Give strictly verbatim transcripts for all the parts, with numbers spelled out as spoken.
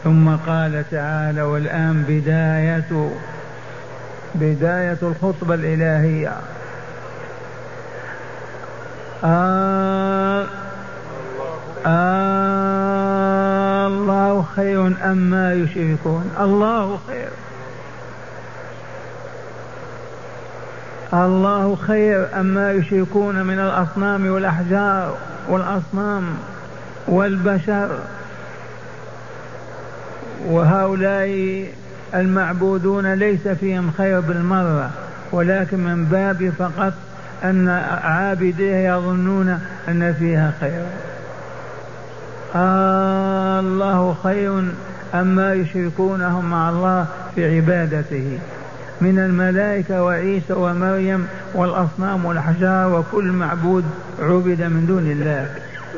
ثم قال تعالى: والآن بداية بداية الخطبة الإلهية. آه آه الله خير أما يشركون. الله خير، الله خير أما يشركون من الأصنام والأحجار والأصنام والبشر. وهؤلاء المعبودون ليس فيهم خير بالمرة، ولكن من باب فقط أن عابديه يظنون أن فيها خير. آه الله خير أما يشركونهم مع الله في عبادته من الملائكة وعيسى ومريم والأصنام والأحجار وكل معبود عبد من دون الله.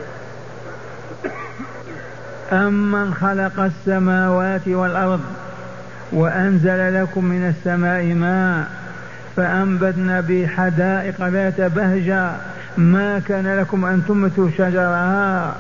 أمن خلق السماوات والأرض وأنزل لكم من السماء ماء فأنبتنا به حدائق ذات بهجة ما كان لكم أن تنبتوا شجرها.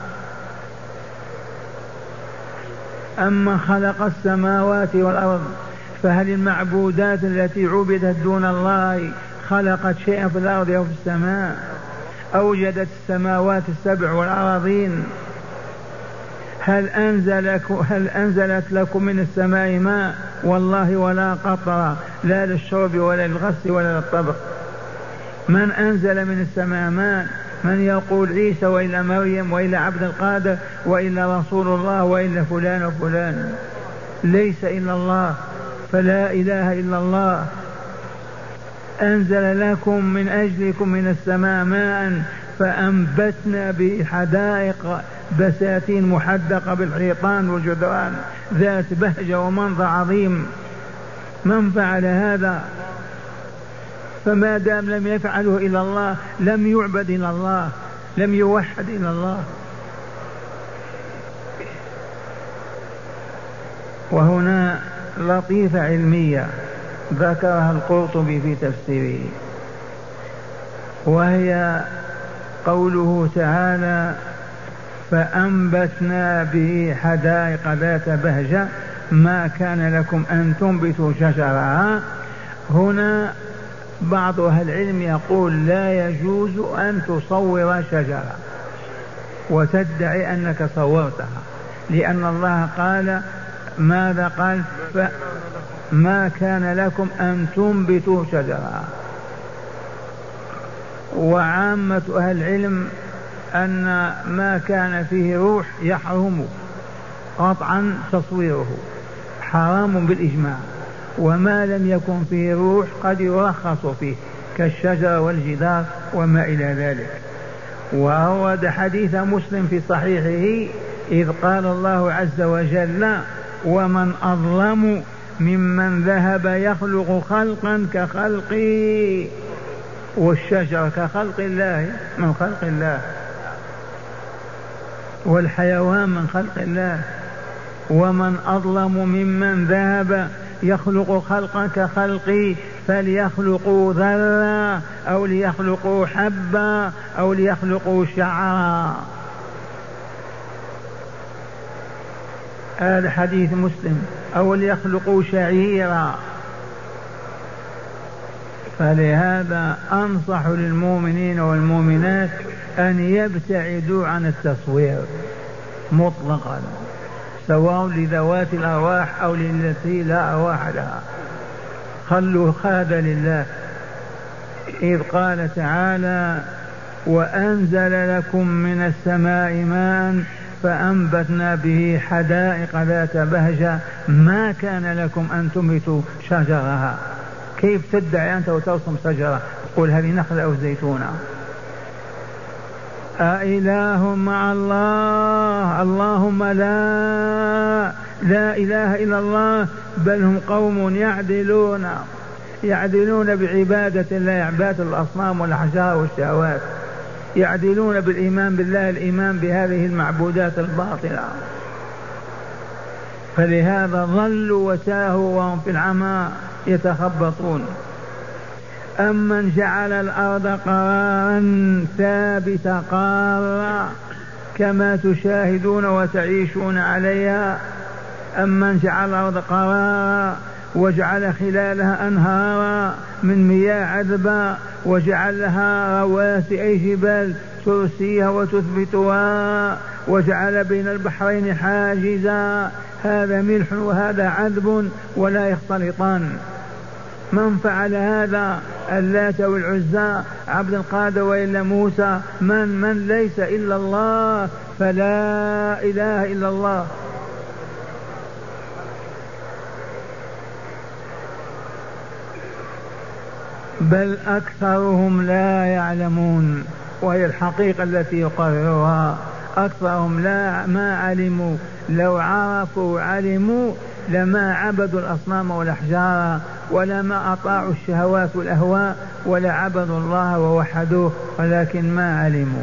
أمن خلق السماوات والأرض، فهل المعبودات التي عبدت دون الله خلقت شيئا في الأرض أو في السماء؟ أوجدت السماوات السبع والأراضين؟ هل, أنزل هل أنزلت لكم من السماء ماء؟ والله ولا قطرة، لا للشرب ولا للغسل ولا للطبخ. من أنزل من السماء ماء؟ من يقول عيسى وإلا مريم وإلا عبد القادر وإلا رسول الله وإلا فلان وفلان؟ ليس إلا الله، فلا إله إلا الله. أنزل لكم من أجلكم من السماء ماء فأنبتنا به حدائق بساتين محدقة بالحيطان والجدران ذات بهجة ومنظر عظيم. من فعل هذا؟ فما دام لم يفعله إلا الله لم يعبد إلا الله، لم يوحد إلا الله. وهنا لطيفة علمية ذكرها القرطبي في تفسيره، وهي قوله تعالى: فأنبتنا به حدائق ذات بهجة ما كان لكم أن تنبتوا شجرها. هنا بعض أهل العلم يقول لا يجوز أن تصور شجرة وتدعي أنك صورتها، لأن الله قال ماذا قال؟ ما كان لكم أن تنبتوا شجرها. وعامة أهل العلم أن ما كان فيه روح يحرم قطعا تصويره، حرام بالإجماع. وما لم يكن فيه روح قد يرخص فيه كالشجر والجدار وما إلى ذلك. وأورد حديث مسلم في صحيحه إذ قال الله عز وجل: ومن أظلم ممن ذهب يخلق خلقا كخلقي. والشجر كخلق الله، من خلق الله، والحيوان من خلق الله. ومن أظلم ممن ذهب يخلق خلقا كخلقي فليخلقوا ذرة أو ليخلقوا حبة أو ليخلقوا شعرا. هذا حديث مسلم. أو ليخلقوا شعيرا. فلهذا أنصح للمؤمنين والمؤمنات أن يبتعدوا عن التصوير مطلقا، سواء لذوات الأرواح أو للتي لا أرواح لها. خلوا هذا لله. إذ قال تعالى: وأنزل لكم من السماء ماء فأنبتنا به حدائق ذات بهجة ما كان لكم أن تنبتوا شجرها. كيف تدعي أنت وترسم شجرة؟ قل هذه نخلة أو زيتونة. أإله مع الله؟ اللهم لا لا إله إلا الله. بل هم قوم يعدلون يعدلون بعبادة الله، عبادة الأصنام والأحجار والشهوات. يعدلون بالإيمان بالله الإيمان بهذه المعبودات الباطلة. فلهذا ضلوا وساهوا وهم في العمى يتخبطون. أمن جعل الأرض قرارا ثابتا قارا كما تشاهدون وتعيشون عليها، أمن جعل الأرض قرارا وجعل خلالها أنهارا من مياه عذبا وجعل لها رواسي أي جبال ترسيها وتثبتها وجعل بين البحرين حاجزا هذا ملح وهذا عذب ولا يختلطان. من فعل هذا؟ اللات والعزى عبد القادر وإلا موسى؟ من من ليس إلا الله، فلا إله إلا الله. بل أكثرهم لا يعلمون، وهي الحقيقة التي يقررها. أكثرهم لا ما علموا، لو عرفوا علموا لما عبدوا الأصنام والأحجار ولما أطاعوا الشهوات والأهواء ولا عبدوا الله ووحدوه، ولكن ما علموا.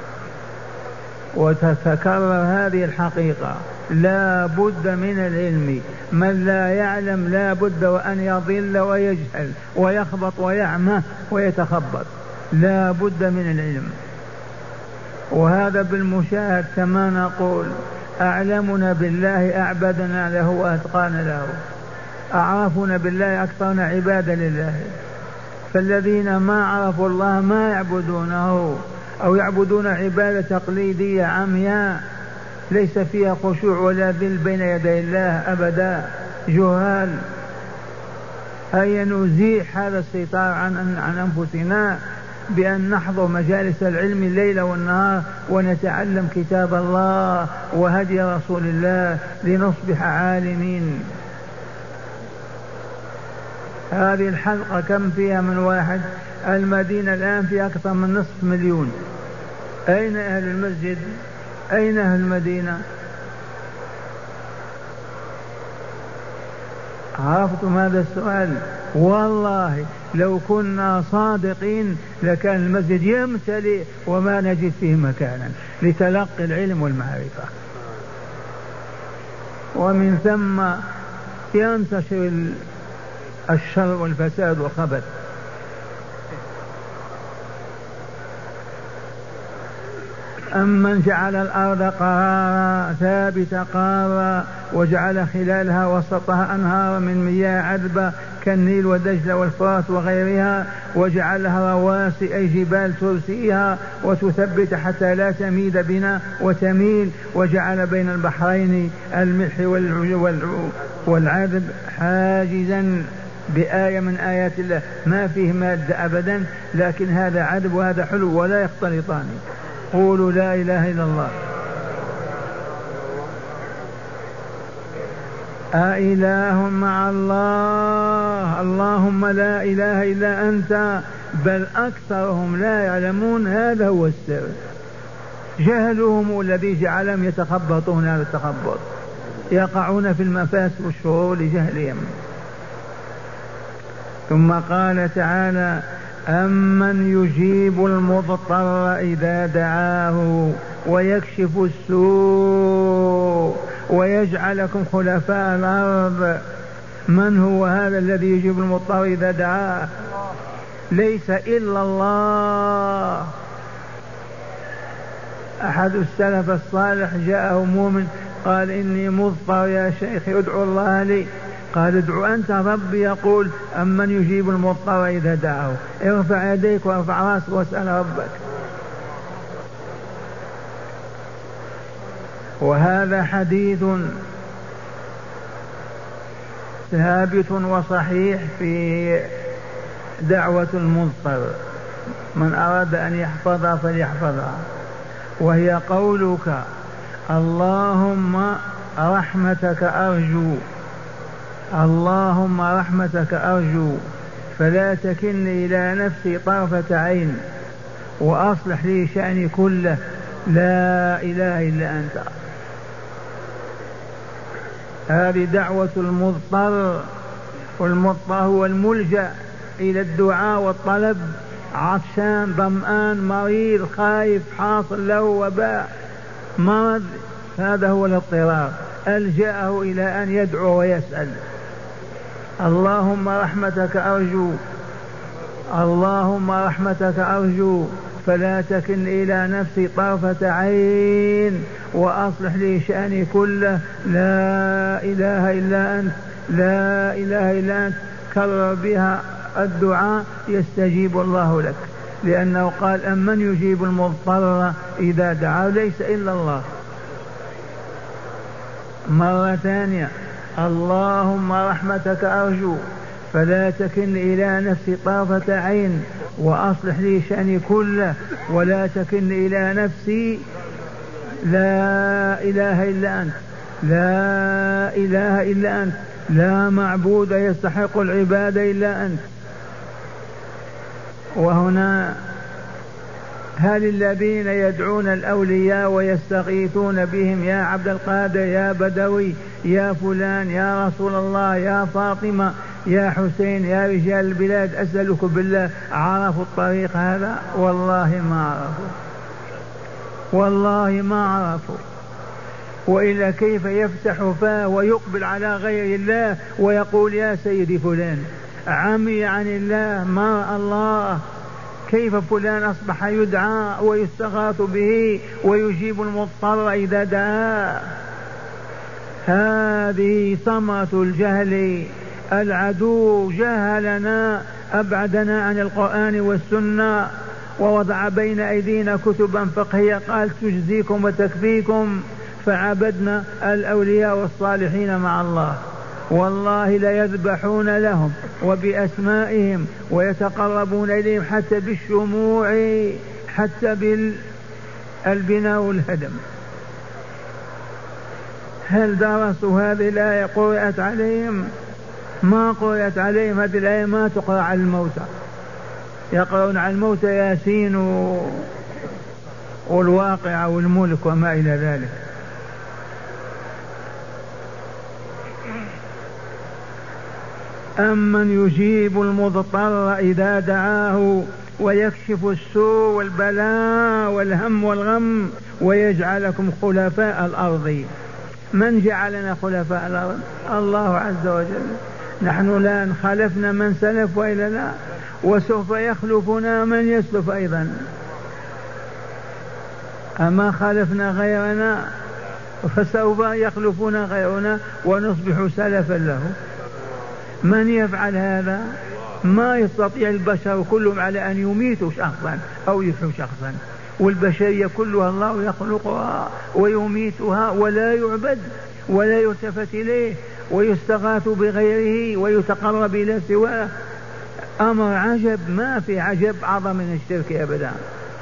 وتتكرر هذه الحقيقة، لا بد من العلم. من لا يعلم لا بد وأن يضل ويجهل ويخبط ويعمى ويتخبط، لا بد من العلم. وهذا بالمشاهد كما نقول، أعلمنا بالله أعبدنا له وأتقانا له، أعرفنا بالله أكثرنا عبادة لله. فالذين ما عرفوا الله ما يعبدونه أو يعبدون عبادة تقليدية عمياء ليس فيها خشوع ولا ذل بين يدي الله أبدا، جهال. هيا نزيح هذا السيطار عن, عن أنفسنا بأن نحضر مجالس العلم الليل والنهار ونتعلم كتاب الله وهدي رسول الله لنصبح عالمين. هذه الحلقة كم فيها من واحد؟ المدينة الآن فيها أكثر من نصف مليون. أين أهل المسجد؟ أين أهل المدينة؟ عرفتم هذا السؤال؟ والله لو كنا صادقين لكان المسجد يمتلئ وما نجد فيه مكانا لتلقي العلم والمعرفة، ومن ثم ينتشر الشر والفساد والخبث. أمن جعل الأرض قرارا ثابت قارا وجعل خلالها وسطها أنهارا من مياه عذبة كالنيل ودجلة والفرات وغيرها وجعل لها رواسي أي جبال ترسيها وتثبت حتى لا تميد بنا وتميل وجعل بين البحرين الملح والعذب حاجزا بآية من آيات الله ما فيه مادة أبدا، لكن هذا عذب وهذا حلو ولا يختلطان. قولوا لا إله إلا الله. أإله مع الله؟ اللهم لا إله إلا أنت. بل أكثرهم لا يعلمون، هذا هو السر. جهلهم الذي جعلهم يتخبطون هذا التخبط، يقعون في المفاسد والشرور لجهلهم. ثم قال تعالى: أمن يجيب المضطر إذا دعاه ويكشف السوء ويجعلكم خلفاء الأرض. من هو هذا الذي يجيب المضطر إذا دعاه؟ ليس إلا الله. أحد السلف الصالح جاءه مؤمن قال: إني مضطر يا شيخ ادعو الله لي. قال: ادعو أنت. ربي يقول: أمن يجيب المضطر إذا دعاه. ارفع يديك وارفع راسك واسأل ربك. وهذا حديث ثابت وصحيح في دعوة المضطر، من أراد أن يحفظها فليحفظها، وهي قولك: اللهم رحمتك أرجو، اللهم رحمتك أرجو فلا تكلني إلى نفسي طرفة عين وأصلح لي شأني كله، لا إله إلا أنت. هذه دعوة المضطر، والمضطر هو الملجأ إلى الدعاء والطلب، عطشان ظمآن مريض خايف حاصل له وباء مرض، هذا هو الاضطرار، ألجأه إلى أن يدعو ويسأل. اللهم رحمتك أرجو، اللهم رحمتك أرجو فلا تكن إلى نفسي طرفة عين وأصلح لي شأني كله، لا إله إلا أنت، لا إله إلا أنت، كرر بها الدعاء يستجيب الله لك، لأنه قال أمن يجيب المضطر إذا دعاه، ليس إلا الله. مرة ثانية، اللهم رحمتك أرجو فلا تكن إلى نفسي طرفة عين، وأصلح لي شأني كله ولا تكن إلى نفسي، لا إله إلا أنت، لا إله إلا أنت، لا معبود يستحق العبادة إلا أنت. وهنا هل الذين يدعون الأولياء ويستغيثون بهم يا عبد القادر يا بدوي يا فلان يا رسول الله يا فاطمة يا حسين يا رجال البلاد أسألك بالله عرفوا الطريق هذا؟ والله ما عرفوا، والله ما عرفوا. وإلا كيف يفتح فاه ويقبل على غير الله ويقول يا سيدي فلان؟ عمي عن الله، ما رأى الله. كيف فلان أصبح يدعى ويستغاث به ويجيب المضطر إذا دعاه؟ هذه ثمرة الجهل. العدو جهلنا، أبعدنا عن القرآن والسنة، ووضع بين أيدينا كتبا فقهية قال تجزيكم وتكفيكم، فعبدنا الأولياء والصالحين مع الله. والله ليذبحون لهم وبأسمائهم ويتقربون إليهم حتى بالشموع، حتى بالبناء والهدم. هل درسوا هذه الآية؟ قرأت عليهم؟ ما قرأت عليهم. هذه الآية ما تقرأ على الموتى، يقرؤون على الموتى ياسين والواقع والملك وما إلى ذلك. أمن يجيب المضطر إذا دعاه ويكشف السوء والبلاء والهم والغم ويجعلكم خلفاء الأرض. من جعلنا خلفاء الأرض؟ الله عز وجل. نحن لا خلفنا من سلف وإلا لا، وسوف يخلفنا من يسلف أيضا. أما خلفنا غيرنا فسوف يخلفنا غيرنا ونصبح سلفا له. من يفعل هذا؟ ما يستطيع البشر كلهم على أن يميتوا شخصا أو يحيوا شخصا، والبشرية كلها الله يخلقها ويميتها ولا يعبد ولا يلتفت إليه ويستغاث بغيره ويتقرب إلى سواه. أمر عجب، ما في عجب أعظم من الشرك أبدا.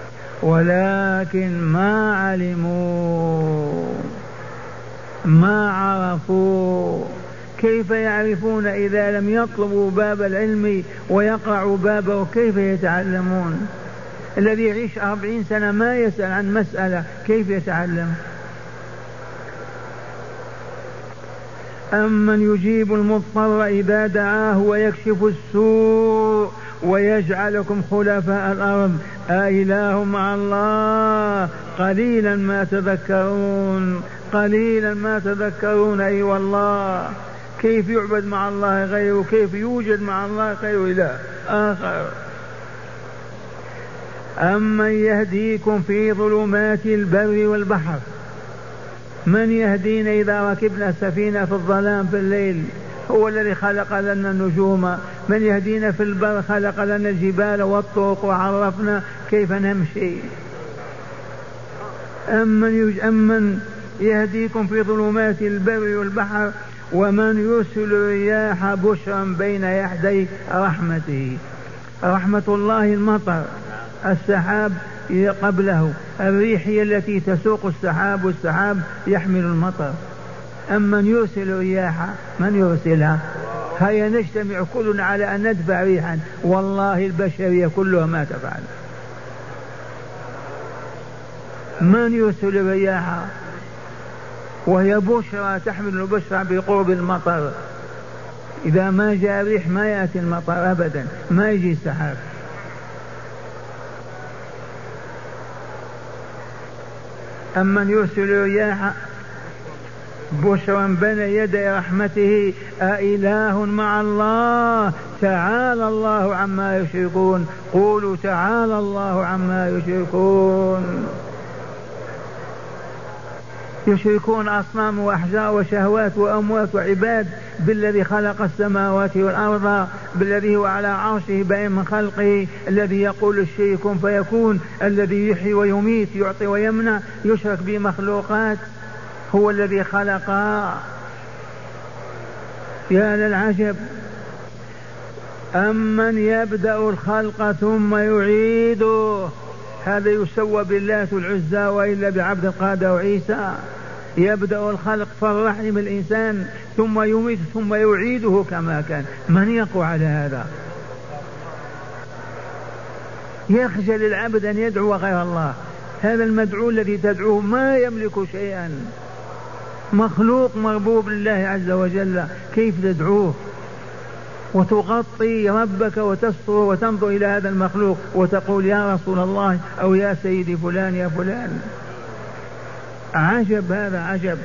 ولكن ما علموا، ما عرفوا. كيف يعرفون إذا لم يطلبوا باب العلم ويقرعوا بابه؟ كيف يتعلمون؟ الذي يعيش أربعين سنة ما يسأل عن مسألة كيف يتعلم؟ أمن يجيب المضطر إذا دعاه ويكشف السوء ويجعلكم خلفاء الأرض أإله مع الله؟ قليلا ما تذكرون، قليلا ما تذكرون. أي أيوة والله، كيف يعبد مع الله غيره؟ كيف يوجد مع الله غير إله آخر؟ أمن يهديكم في ظلمات البر والبحر؟ من يهدينا إذا ركبنا السفينة في الظلام في الليل؟ هو الذي خلق لنا النجوم. من يهدينا في البر؟ خلق لنا الجبال والطرق وعرفنا كيف نمشي. أمن, أمن يهديكم في ظلمات البر والبحر ومن يرسل الرياح بشرا بين يدي رحمته. رحمة الله المطر، السحاب قبله، الريح هي التي تسوق السحاب والسحاب يحمل المطر. أمن يرسل الرياح؟ من يرسلها؟ هيا نجتمع كلنا على أن ندفع ريحا، والله البشرية كلها ما تفعل. من يرسل الرياح وهي بشرى تحمل البشرى بقرب المطر؟ إذا ما جاء ريح ما يأتي المطر أبدا، ما يجي السحاب. أمن يرسل الرياح بشرا بين يدي رحمته أإله مع الله؟ تعالى الله عما يشركون. قولوا تعالى الله عما يشركون. يشركون أصنام وأحجار وشهوات وأموات وعباد بالذي خلق السماوات والأرض، بالذي هو على عرشه بين من خلقه، الذي يقول الشيء كن فيكون، الذي يحيي ويميت يعطي ويمنع، يشرك بمخلوقات. هو الذي خلقها. يا للعجب. أمن يبدأ الخلق ثم يعيده، هذا يسوى بالله العزى وإلا بعبد القادر وعيسى. يبدأ الخلق فالرحم الإنسان ثم يميت ثم يعيده كما كان. من يقوى على هذا؟ يخجل العبد أن يدعو غير الله. هذا المدعو الذي تدعوه ما يملك شيئا، مخلوق مربوب لله عز وجل، كيف تدعوه وتغطي ربك وتستر وتنظر إلى هذا المخلوق وتقول يا رسول الله أو يا سيدي فلان يا فلان؟ عجب، هذا عجب.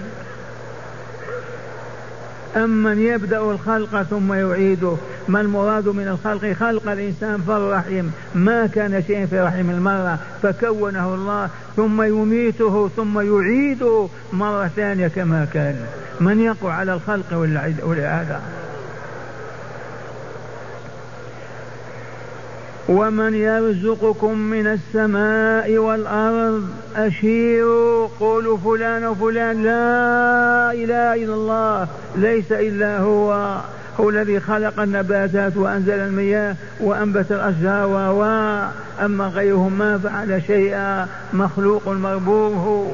أمن يبدأ الخلق ثم يعيده. ما المراد من الخلق؟ خلق الإنسان في الرحم، ما كان شيء في رحم المرأة فكونه الله، ثم يميته ثم يعيده مرة ثانية كما كان. من يقع على الخلق والإعادة؟ ومن يرزقكم من السماء والأرض أشيروا قولوا فلان وفلان. لا إله إلا الله، ليس إلا هو. هو الذي خلق النباتات وأنزل المياه وأنبت الأشجار، وأما غيرهم ما فعل شيئا، مخلوق مربوب هو.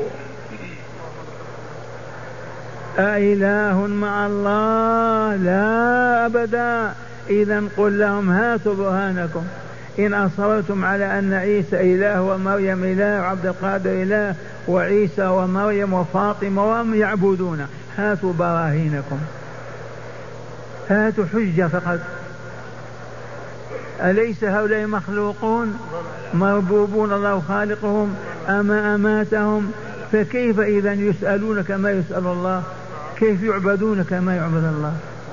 أإله مع الله؟ لا أبدا. إذا قل لهم هاتوا برهانكم إن أصررتم على أن عيسى إله ومريم إله وعبد القادر إله وعيسى ومريم وفاطمة وهم يعبدون، هاتوا براهينكم، هاتوا حجة فقط. أليس هؤلاء مخلوقون مربوبون الله خالقهم؟ أما أماتهم؟ فكيف إذا يسألون كما يسأل الله؟ كيف يعبدون كما يعبد الله؟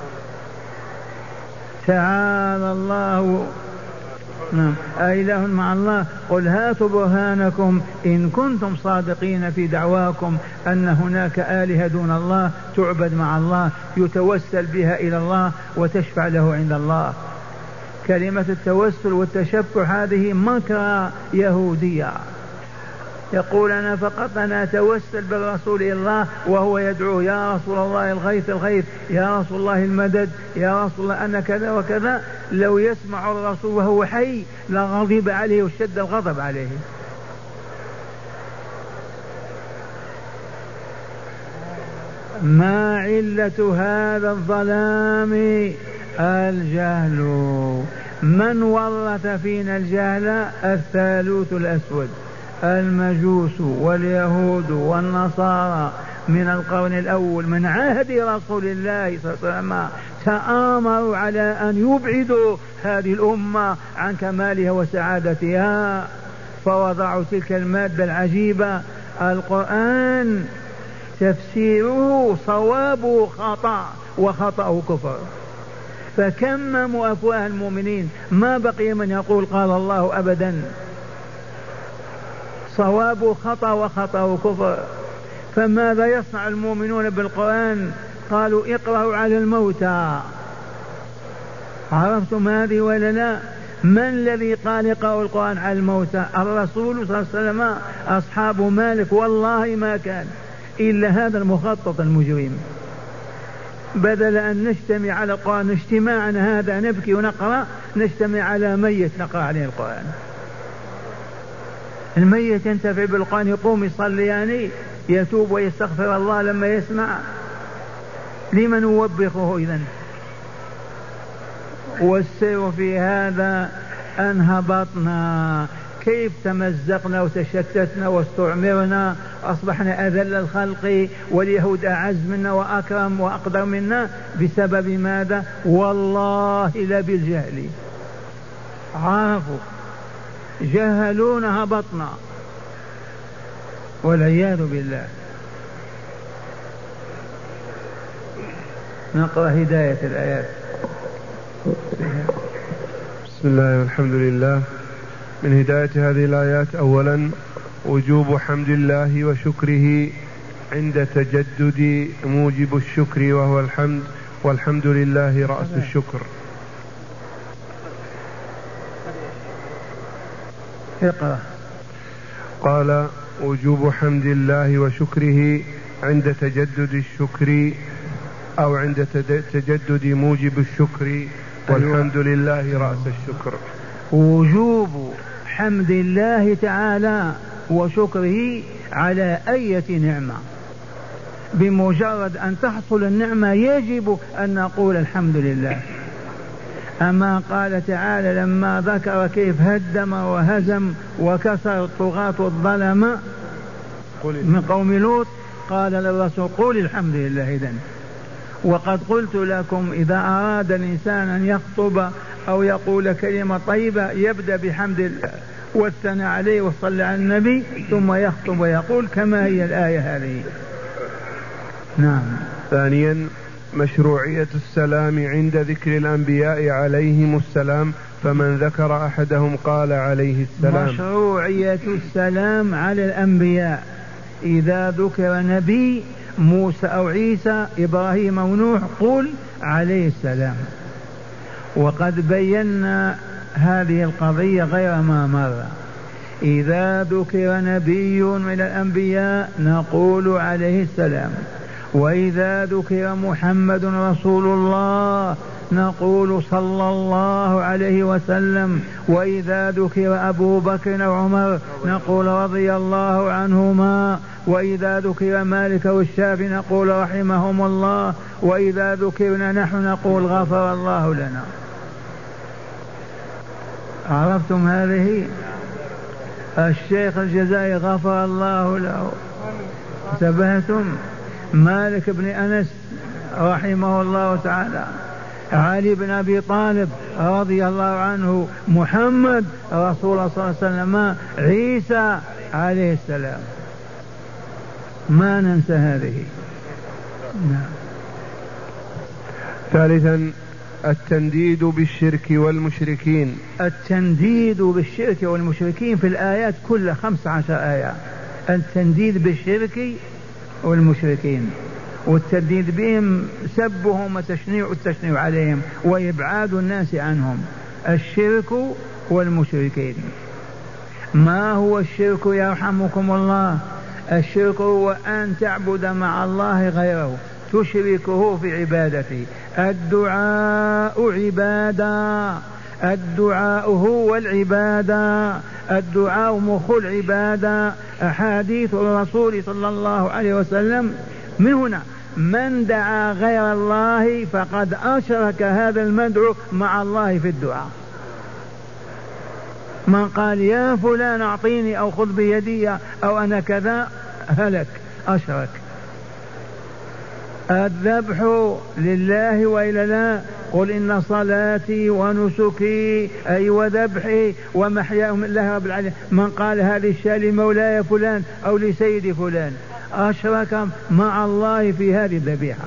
تعالى الله. نعم. أإله مع الله؟ قل هاتوا برهانكم إن كنتم صادقين في دعواكم أن هناك آلهة دون الله تعبد مع الله، يتوسل بها إلى الله وتشفع له عند الله. كلمة التوسل والتشفع هذه مكرة يهودية. يقول أنا فقط أنا أتوسل بالرسول إلى الله وهو يدعو يا رسول الله الغيث الغيث، يا رسول الله المدد، يا رسول الله أنا كذا وكذا. لو يسمع الرسول وهو حي لغضب عليه وشد الغضب عليه. ما علة هذا الظلام؟ الجهل. من ورث فينا الجهل؟ الثالوث الأسود، المجوس واليهود والنصارى من القرن الأول من عهد رسول الله صلى الله عليه وسلم، تآمروا على أن يبعدوا هذه الأمة عن كمالها وسعادتها، فوضعوا تلك المادة العجيبة. القرآن تفسيره صوابه خطأ وخطأه كفر، فكمموا أفواه المؤمنين، ما بقي من يقول قال الله أبدا. صوابه خطأ وخطأه كفر. فماذا يصنع المؤمنون بالقرآن؟ قالوا اقرأوا على الموتى. عرفتم هذه ولا لا؟ من الذي قال اقرأوا القرآن على الموتى؟ الرسول صلى الله عليه وسلم، أصحاب مالك، والله ما كان إلا هذا المخطط المجرم. بدل أن نجتمع على القرآن اجتماعنا هذا نبكي ونقرأ، نجتمع على ميت نقرأ عليه القرآن. الميت ينتفع بالقرآن، يقوم يصلي يعني يتوب ويستغفر الله لما يسمع. لمن نوبخه إذن؟ والسير في هذا أن هبطنا، كيف تمزقنا وتشتتنا واستعمرنا، أصبحنا أذل الخلق، واليهود أعز منا وأكرم وأقدر منا. بسبب ماذا؟ والله لا بالجهل. عرفوا، جهلونا هبطنا والعياذ بالله. نقرأ هداية الآيات. بسم الله والحمد لله. من هداية هذه الآيات أولا وجوب حمد الله وشكره عند تجدد موجب الشكر وهو الحمد، والحمد لله رأس الشكر. اقرأ. قال: وجوب حمد الله وشكره عند تجدد الشكر أو عند تجدد موجب الشكر، والحمد لله رأس الشكر. وجوب حمد الله تعالى وشكره على أية نعمة، بمجرد أن تحصل النعمة يجب أن نقول الحمد لله. أما قال تعالى لما ذكر كيف هدم وهزم وكسر الطغاة والظلم من قوم لوط، قال للرسول قول الحمد لله. إذن وقد قلت لكم إذا أراد الإنسان أن يخطب أو يقول كلمة طيبة يبدأ بحمد الله والثناء عليه وصلى على النبي ثم يخطب ويقول كما هي الآية هذه. نعم. ثانيا مشروعية السلام عند ذكر الأنبياء عليهم السلام، فمن ذكر أحدهم قال عليه السلام. مشروعية السلام على الأنبياء إذا ذكر نبي موسى أو عيسى إبراهيم أو نوح قل عليه السلام. وقد بينا هذه القضية غير ما مر. إذا ذكر نبي من الأنبياء نقول عليه السلام، وإذا ذكر محمد رسول الله نقول صلى الله عليه وسلم، وإذا ذكر أبو بكر وعمر نقول رضي الله عنهما، وإذا ذكر مالك والشافعي نقول رحمهم الله، وإذا ذكرنا نحن نقول غفر الله لنا. عرفتم هذه؟ الشيخ الجزائري غفر الله له. انتبهتم؟ مالك بن أنس رحمه الله تعالى، علي بن أبي طالب رضي الله عنه، محمد رسول الله صلى الله عليه وسلم، عيسى عليه السلام، ما ننسى هذه. نعم. ثالثا التنديد بالشرك والمشركين. التنديد بالشرك والمشركين في الآيات كلها خمس عشر آية. التنديد بالشرك والمشركين، والتنديد بهم سبهم وتشنيع التشنيع عليهم وإبعاد الناس عنهم. الشرك والمشركين. ما هو الشرك يرحمكم الله؟ الشرك هو أن تعبد مع الله غيره، تشركه في عبادته. الدعاء عبادة، الدعاء هو العبادة، الدعاء مخ العبادة. أحاديث الرسول صلى الله عليه وسلم من هنا: من دعا غير الله فقد أشرك هذا المدعو مع الله في الدعاء. من قال يا فلان أعطيني أو خذ بيدي أو أنا كذا هلك، أشرك. الذبح لله وإلا لا؟ قل إن صلاتي ونسكي أي وذبحي ومحياي لله رب العالمين. من قال هذه الشاة لمولاي فلان أو لسيدي فلان أشرك مع الله في هذه الذبيحة.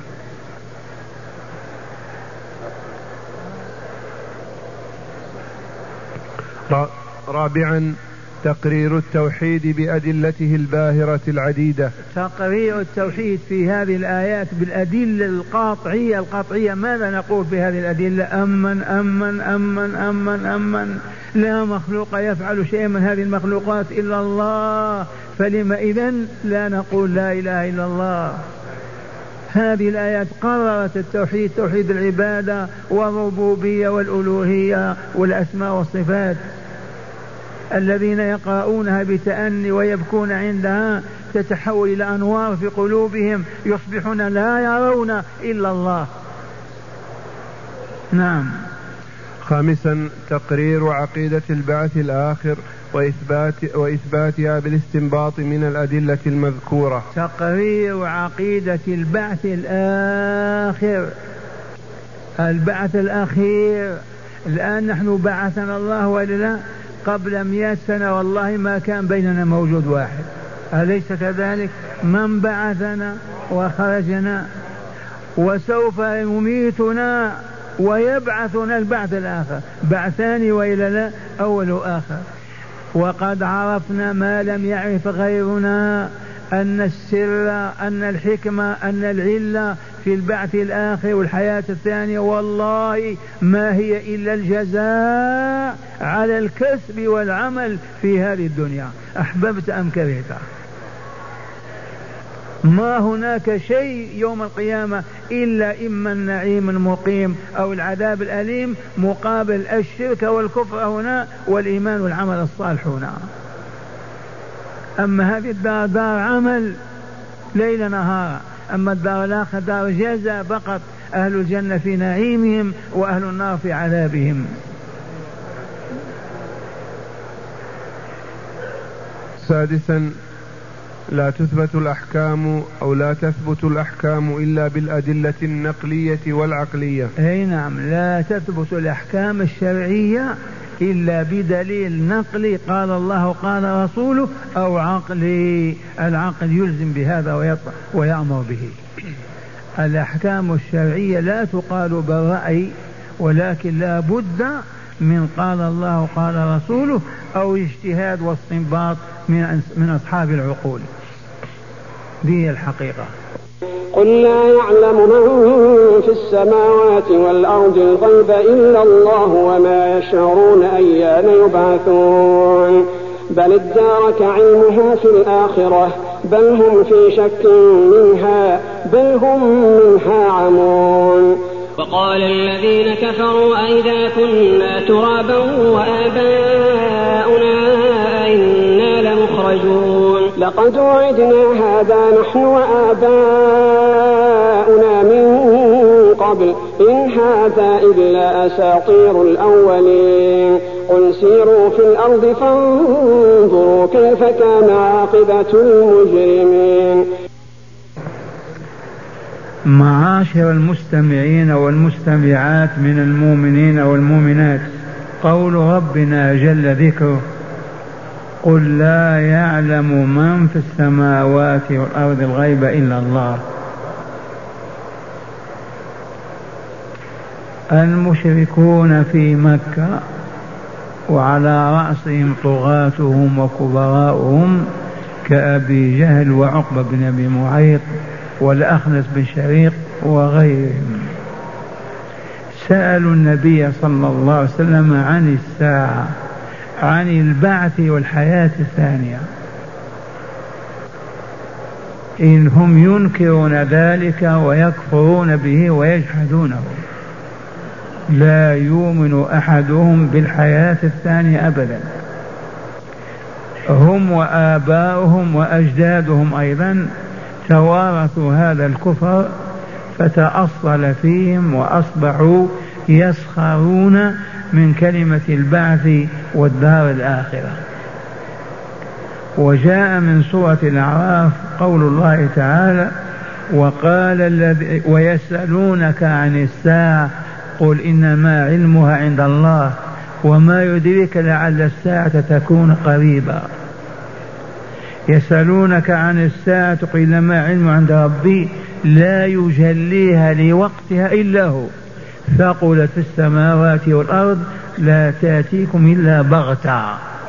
رابعا تقرير التوحيد بأدلته الباهرة العديدة. تقرير التوحيد في هذه الآيات بالأدلة القاطعية القطعية. ماذا نقول في هذه الأدلة؟ أمن أمن أمن أمن أمن لا مخلوق يفعل شيئا من هذه المخلوقات إلا الله، فلما إذن لا نقول لا إله إلا الله؟ هذه الآيات قررت التوحيد، توحيد العبادة والربوبية والألوهية والأسماء والصفات. الذين يقرؤونها بتأني ويبكون عندها تتحول إلى أنوار في قلوبهم، يصبحون لا يرون إلا الله. نعم. خامسا تقرير عقيدة البعث الآخر وإثبات وإثباتها بالاستنباط من الأدلة المذكورة. تقرير عقيدة البعث الآخر، البعث الأخير. الآن نحن بعثنا الله وإلا لا؟ قبل مئة سنة والله ما كان بيننا موجود واحد، أليس كذلك؟ من بعثنا وخرجنا، وسوف يميتنا ويبعثنا البعث الآخر، بعثان وإلا لا؟ أول وآخر. وقد عرفنا ما لم يعرف غيرنا، أن السر أن الحكمة أن العلة في البعث الآخر والحياة الثانية والله ما هي إلا الجزاء على الكسب والعمل في هذه الدنيا أحببت أم كرهت. ما هناك شيء يوم القيامة إلا إما النعيم المقيم أو العذاب الأليم مقابل الشرك والكفر هنا والإيمان والعمل الصالح هنا. أما هذه الدار دار عمل ليل نهار، أما الدار الآخرة دار جزاء فقط، أهل الجنة في نعيمهم وأهل النار في عذابهم. سادسا لا تثبت الأحكام أو لا تثبت الأحكام إلا بالأدلة النقلية والعقلية. أي نعم، لا تثبت الأحكام الشرعية إلا بدليل نقلي قال الله قال رسوله أو عقلي. العقل يلزم بهذا ويأمر به. الأحكام الشرعية لا تقال بالرأي ولكن لا بد من قال الله قال رسوله أو اجتهاد واستنباط من من أصحاب العقول. دي الحقيقة. قل لا يعلم من في السماوات والأرض الغيب إلا الله وما يشعرون أيان يبعثون بل ادارك علمها في الآخرة بل هم في شك منها بل هم منها عمون. وقال الذين كفروا أئذا كنا ترابا وآباؤنا أئنا لمخرجون لقد وعدنا هذا نحن وآباؤنا من قبل إن هذا إلا أساطير الأولين قل سيروا في الأرض فانظروا كيف كان عاقبة المجرمين. معاشر المستمعين والمستمعات من المؤمنين والمؤمنات، قول ربنا جل ذكره قل لا يعلم من في السماوات والأرض الغيب إلا الله. المشركون في مكة وعلى رأسهم طغاتهم وكبراؤهم كأبي جهل وعقبة بن أبي معيط والأخنس بن شريق وغيرهم سألوا النبي صلى الله عليه وسلم عن الساعة عن البعث والحياة الثانية، إن هم ينكرون ذلك ويكفرون به ويجحدونه. لا يؤمن أحدهم بالحياة الثانية أبدا، هم وآباؤهم وأجدادهم أيضا توارثوا هذا الكفر فتأصل فيهم وأصبحوا يسخرون من كلمة البعث والدار الآخرة. وجاء من سورة الأعراف قول الله تعالى وقال الذي ويسألونك عن الساعة قل إنما علمها عند الله وما يدريك لعل الساعة تكون قريبا. يسألونك عن الساعة قل إنما علمها عند ربي لا يجليها لوقتها إلا هو ثقلت في السماوات والأرض لا تأتيكم إلا بغتة.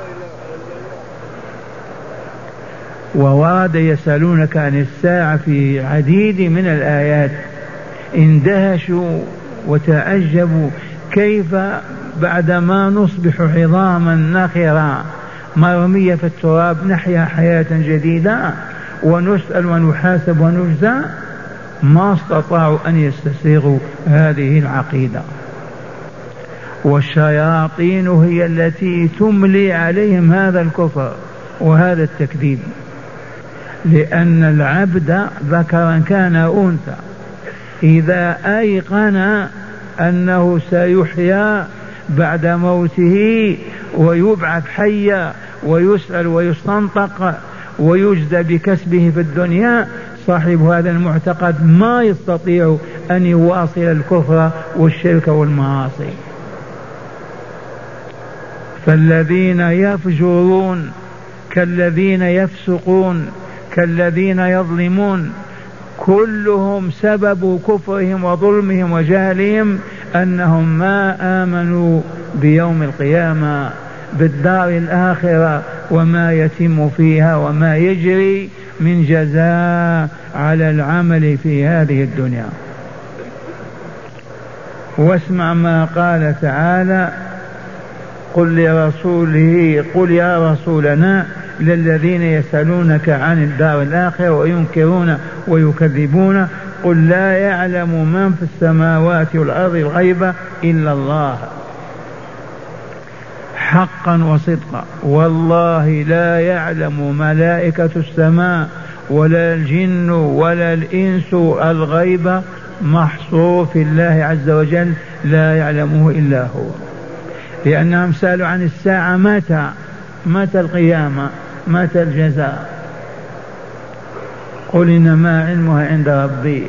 وورد يسألونك عن الساعة في عديد من الآيات، اندهشوا وتعجبوا كيف بعدما نصبح عظاما نخرا مرمية في التراب نحيا حياة جديدة ونسأل ونحاسب ونجزى. ما استطاعوا أن يستسيغوا هذه العقيدة، والشياطين هي التي تملي عليهم هذا الكفر وهذا التكذيب، لأن العبد ذكرا كان أنثى إذا أيقن أنه سيحيا بعد موته ويبعث حيا ويسأل ويستنطق ويجزى بكسبه في الدنيا، صاحب هذا المعتقد ما يستطيع أن يواصل الكفر والشرك والمعاصي. فالذين يفجرون كالذين يفسقون كالذين يظلمون كلهم سبب كفرهم وظلمهم وجهلهم أنهم ما آمنوا بيوم القيامة، بالدار الآخرة وما يتم فيها وما يجري من جزاء على العمل في هذه الدنيا. واسمع ما قال تعالى: قل لرسوله قل يا رسولنا للذين يسألونك عن الدار الآخرة وينكرون ويكذبون قل لا يعلم من في السماوات والأرض الغيب إلا الله. حقا وصدقا والله لا يعلم ملائكة السماء ولا الجن ولا الإنس الغيب، محصور في الله عز وجل، لا يعلمه إلا هو. لأنهم سألوا عن الساعة متى متى القيامة متى الجزاء، قل إنما علمها عند ربي.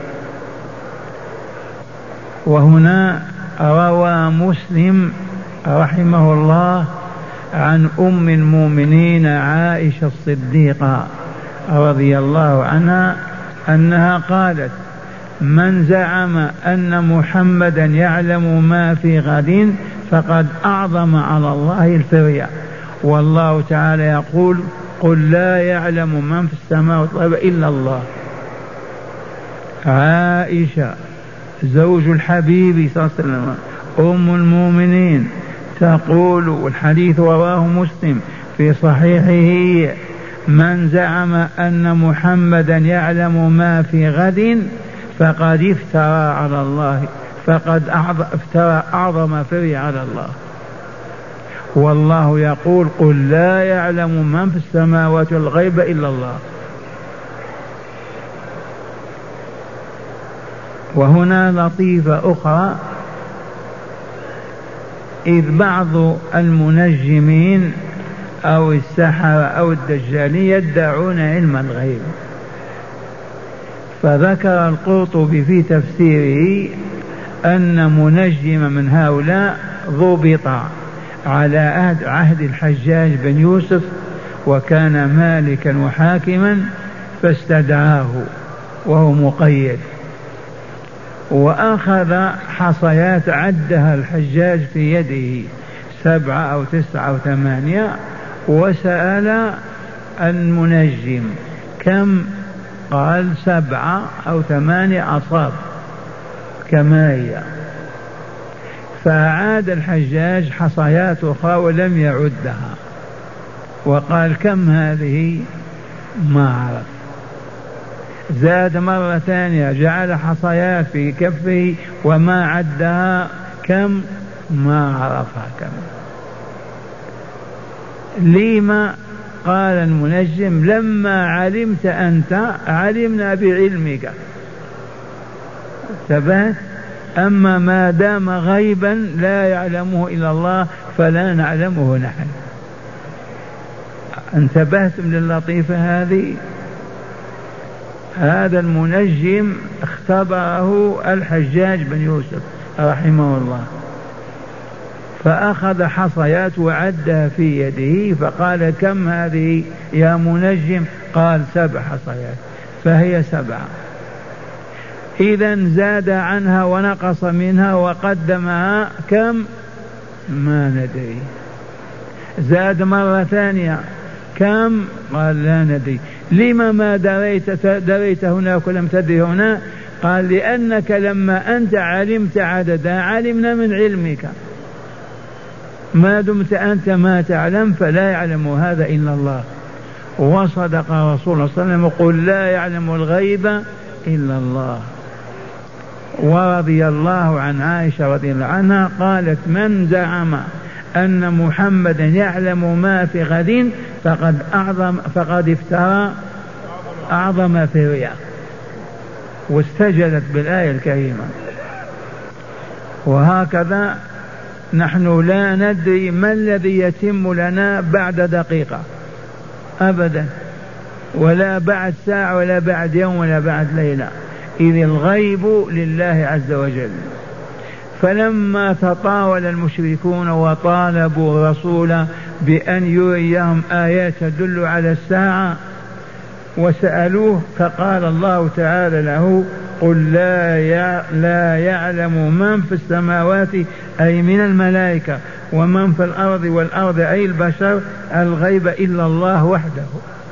وهنا روى مسلم رحمه الله عن أم المؤمنين عائشة الصديقة رضي الله عنها أنها قالت: من زعم أن محمدا يعلم ما في غد فقد أعظم على الله الفرية، والله تعالى يقول: قل لا يعلم من في السماء والأرض إلا الله. عائشة زوج الحبيب صلى الله عليه وسلم أم المؤمنين تقول، والحديث رواه مسلم في صحيحه: من زعم أن محمدا يعلم ما في غد فقد افترى على الله فقد افترى أعظم فري على الله. والله يقول: قل لا يعلم من في السماوات والغيب إلا الله. وهنا لطيفة أخرى: إذ بعض المنجمين أو السحرة أو الدجالين يدعون علم الغيب، فذكر القرطبي في تفسيره أن منجم من هؤلاء ضبط على عهد, عهد الحجاج بن يوسف وكان مالكا وحاكما، فاستدعاه وهو مقيد، وأخذ حصيات عدها الحجاج في يده سبعة أو تسعة أو ثمانية، وسأل المنجم كم؟ قال سبعة أو ثمانية أصاب كما هي. فعاد الحجاج حصيات أخرى ولم يعدها، وقال كم هذه؟ ما عرف. زاد مرة ثانية، جعل حصيات في كفه وما عدها، كم؟ ما عرفها كم. لما؟ قال المنجم: لما علمت أنت علمنا بعلمك. ثبت. أما ما دام غيبا لا يعلمه إلا الله فلا نعلمه نحن. انتبهتم للطيفة هذه؟ هذا المنجم اختبره الحجاج بن يوسف رحمه الله، فأخذ حصيات وعدها في يده، فقال كم هذه يا منجم؟ قال سبع حصيات، فهي سبعة. إذا زاد عنها ونقص منها وقدمها، كم؟ ما ندري. زاد مرة ثانية، كم؟ قال لا ندري. لما ما دريت دريت هناك ولم تدري هنا؟ قال لأنك لما أنت علمت عددا علمنا من علمك، ما دمت أنت ما تعلم فلا يعلم هذا إلا الله. وصدق رسول الله صلى الله عليه وسلم: قل لا يعلم الغيب إلا الله. ورضي الله عن عائشة رضي الله عنها قالت: من زعم أن محمدا يعلم ما في غد فقد أعظم فقد افترى أعظم فرية. واستجلت بالآية الكريمة. وهكذا نحن لا ندري ما الذي يتم لنا بعد دقيقة أبدا، ولا بعد ساعة ولا بعد يوم ولا بعد ليلة، إذ الغيب لله عز وجل. فلما تطاول المشركون وطالبوا الرسول بأن يريهم آيات تدل على الساعة وسألوه، فقال الله تعالى له: قل لا لا يعلم من في السماوات أي من الملائكة ومن في الأرض والأرض أي البشر الغيب إلا الله وحده.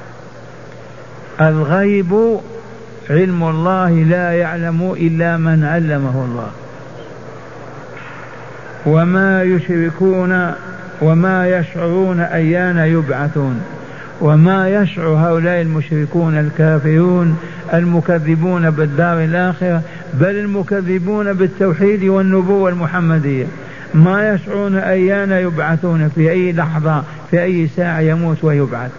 الغيب علم الله لا يعلم إلا من علمه الله. وما يشركون وما يشعرون أيان يبعثون. وما يشعر هؤلاء المشركون الكافرون المكذبون بالدار الآخرة بل المكذبون بالتوحيد والنبوة المحمدية ما يشعرون أيان يبعثون، في أي لحظة في أي ساعة يموت ويبعث.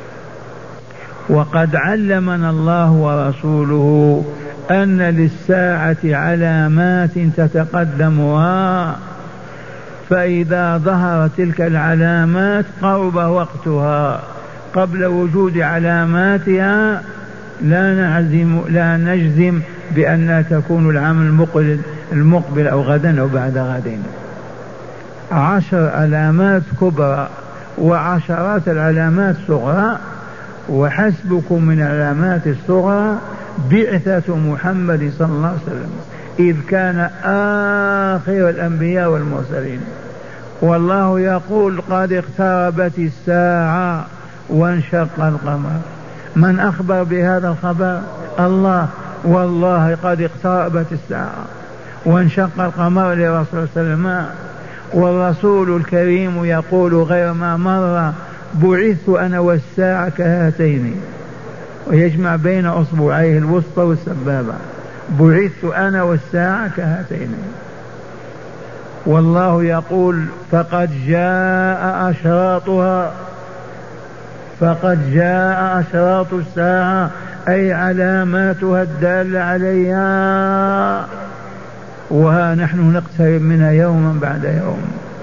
وقد علمنا الله ورسوله أن للساعة علامات تتقدمها، فإذا ظهرت تلك العلامات قرب وقتها. قبل وجود علاماتها لا نعزم لا نجزم بأن تكون العام المقبل المقبل أو غدا أو بعد غد. عشر علامات كبرى وعشرات العلامات صغرى، وحسبكم من العلامات الصغرى بعثة محمد صلى الله عليه وسلم إذ كان آخر الأنبياء والمرسلين. والله يقول قد اقتربت الساعة وانشق القمر. من أخبر بهذا الخبر؟ الله. والله قد اقتربت الساعة وانشق القمر لرسول الله صلى الله عليه وسلم. والرسول الكريم يقول غير ما مر بعثت أنا والساعة كهاتين، ويجمع بين أصبعيه الوسطى والسبابة. بعثت أنا والساعة كهاتين. والله يقول فقد جاء أشراطها، فقد جاء أشراط الساعة أي علاماتها الدالة عليها، وها نحن نقترب منها يوما بعد يوم.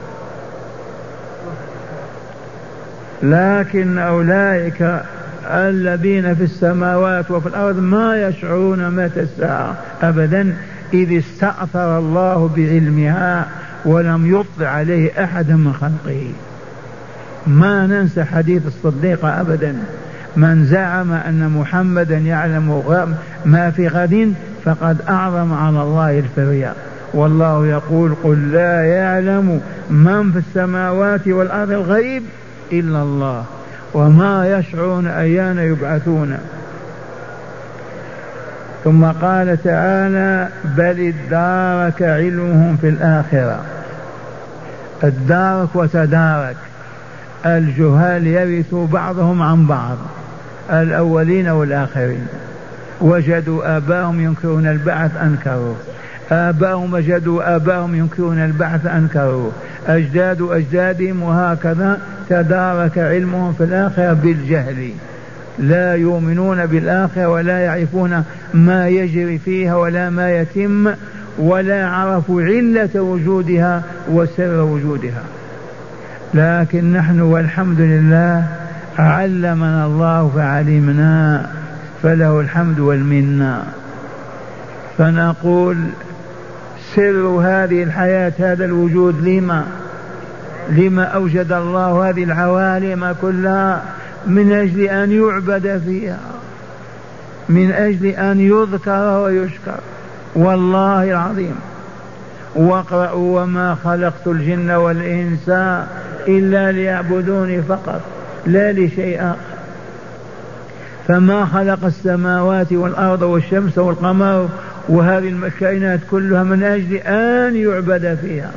لكن أولئك الذين في السماوات وفي الأرض ما يشعرون متى الساعة أبدا، إذ استأثر الله بعلمها ولم يطلع عليه أحد من خلقه. ما ننسى حديث الصديق أبدا، من زعم أن محمدا يعلم ما في غد فقد أعظم على الله الفرية. والله يقول قل لا يعلم من في السماوات والأرض الغيب إلا الله وما يشعرون أيان يبعثون. ثم قال تعالى بل ادارك علمهم في الآخرة. ادارك وتدارك، الجهال يرثوا بعضهم عن بعض، الأولين والآخرين. وجدوا آباهم ينكرون البعث أنكروا، آباهم وجدوا آباهم ينكرون البعث أنكروا، أجداد أجدادهم، وهكذا تدارك علمهم في الآخرة بالجهل. لا يؤمنون بالآخرة ولا يعرفون ما يجري فيها ولا ما يتم، ولا عرفوا علة وجودها وسر وجودها. لكن نحن والحمد لله علمنا الله فعلمنا، فله الحمد والمنة. فنقول سر هذه الحياة هذا الوجود لما لما أوجد الله هذه العوالم كلها؟ من أجل أن يعبد فيها، من أجل أن يذكر ويشكر. والله العظيم واقرأوا وما خلقت الجن والإنس إلا ليعبدوني فقط لا لشيء آخر. فما خلق السماوات والأرض والشمس والقمر وهذه الكائنات كلها من أجل أن يعبد فيها.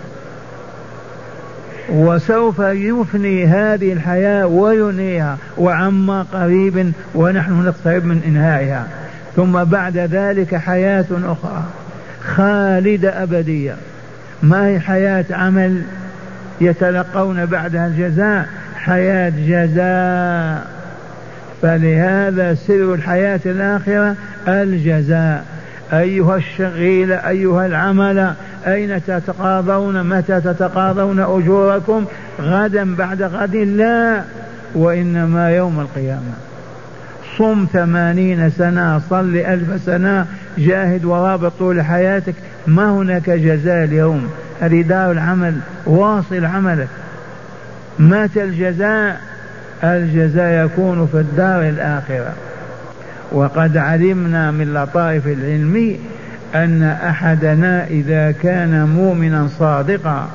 وسوف يفني هذه الحياة وينهيها وعما قريب ونحن نقترب من إنهائها. ثم بعد ذلك حياة أخرى خالدة أبدية. ما هي حياة عمل يتلقون بعدها الجزاء؟ حياة جزاء. فلهذا سر الحياة الآخرة الجزاء. أيها الشغيل أيها العمل أين تتقاضون؟ متى تتقاضون أجوركم؟ غدا بعد غد؟ لا، وإنما يوم القيامة. صم ثمانين سنة، صل ألف سنة، جاهد ورابط طول حياتك، ما هناك جزاء اليوم. هذه دار العمل، واصل عملك. متى الجزاء؟ الجزاء يكون في الدار الآخرة. وقد علمنا من لطائف العلم أن أحدنا إذا كان مؤمنا صادقا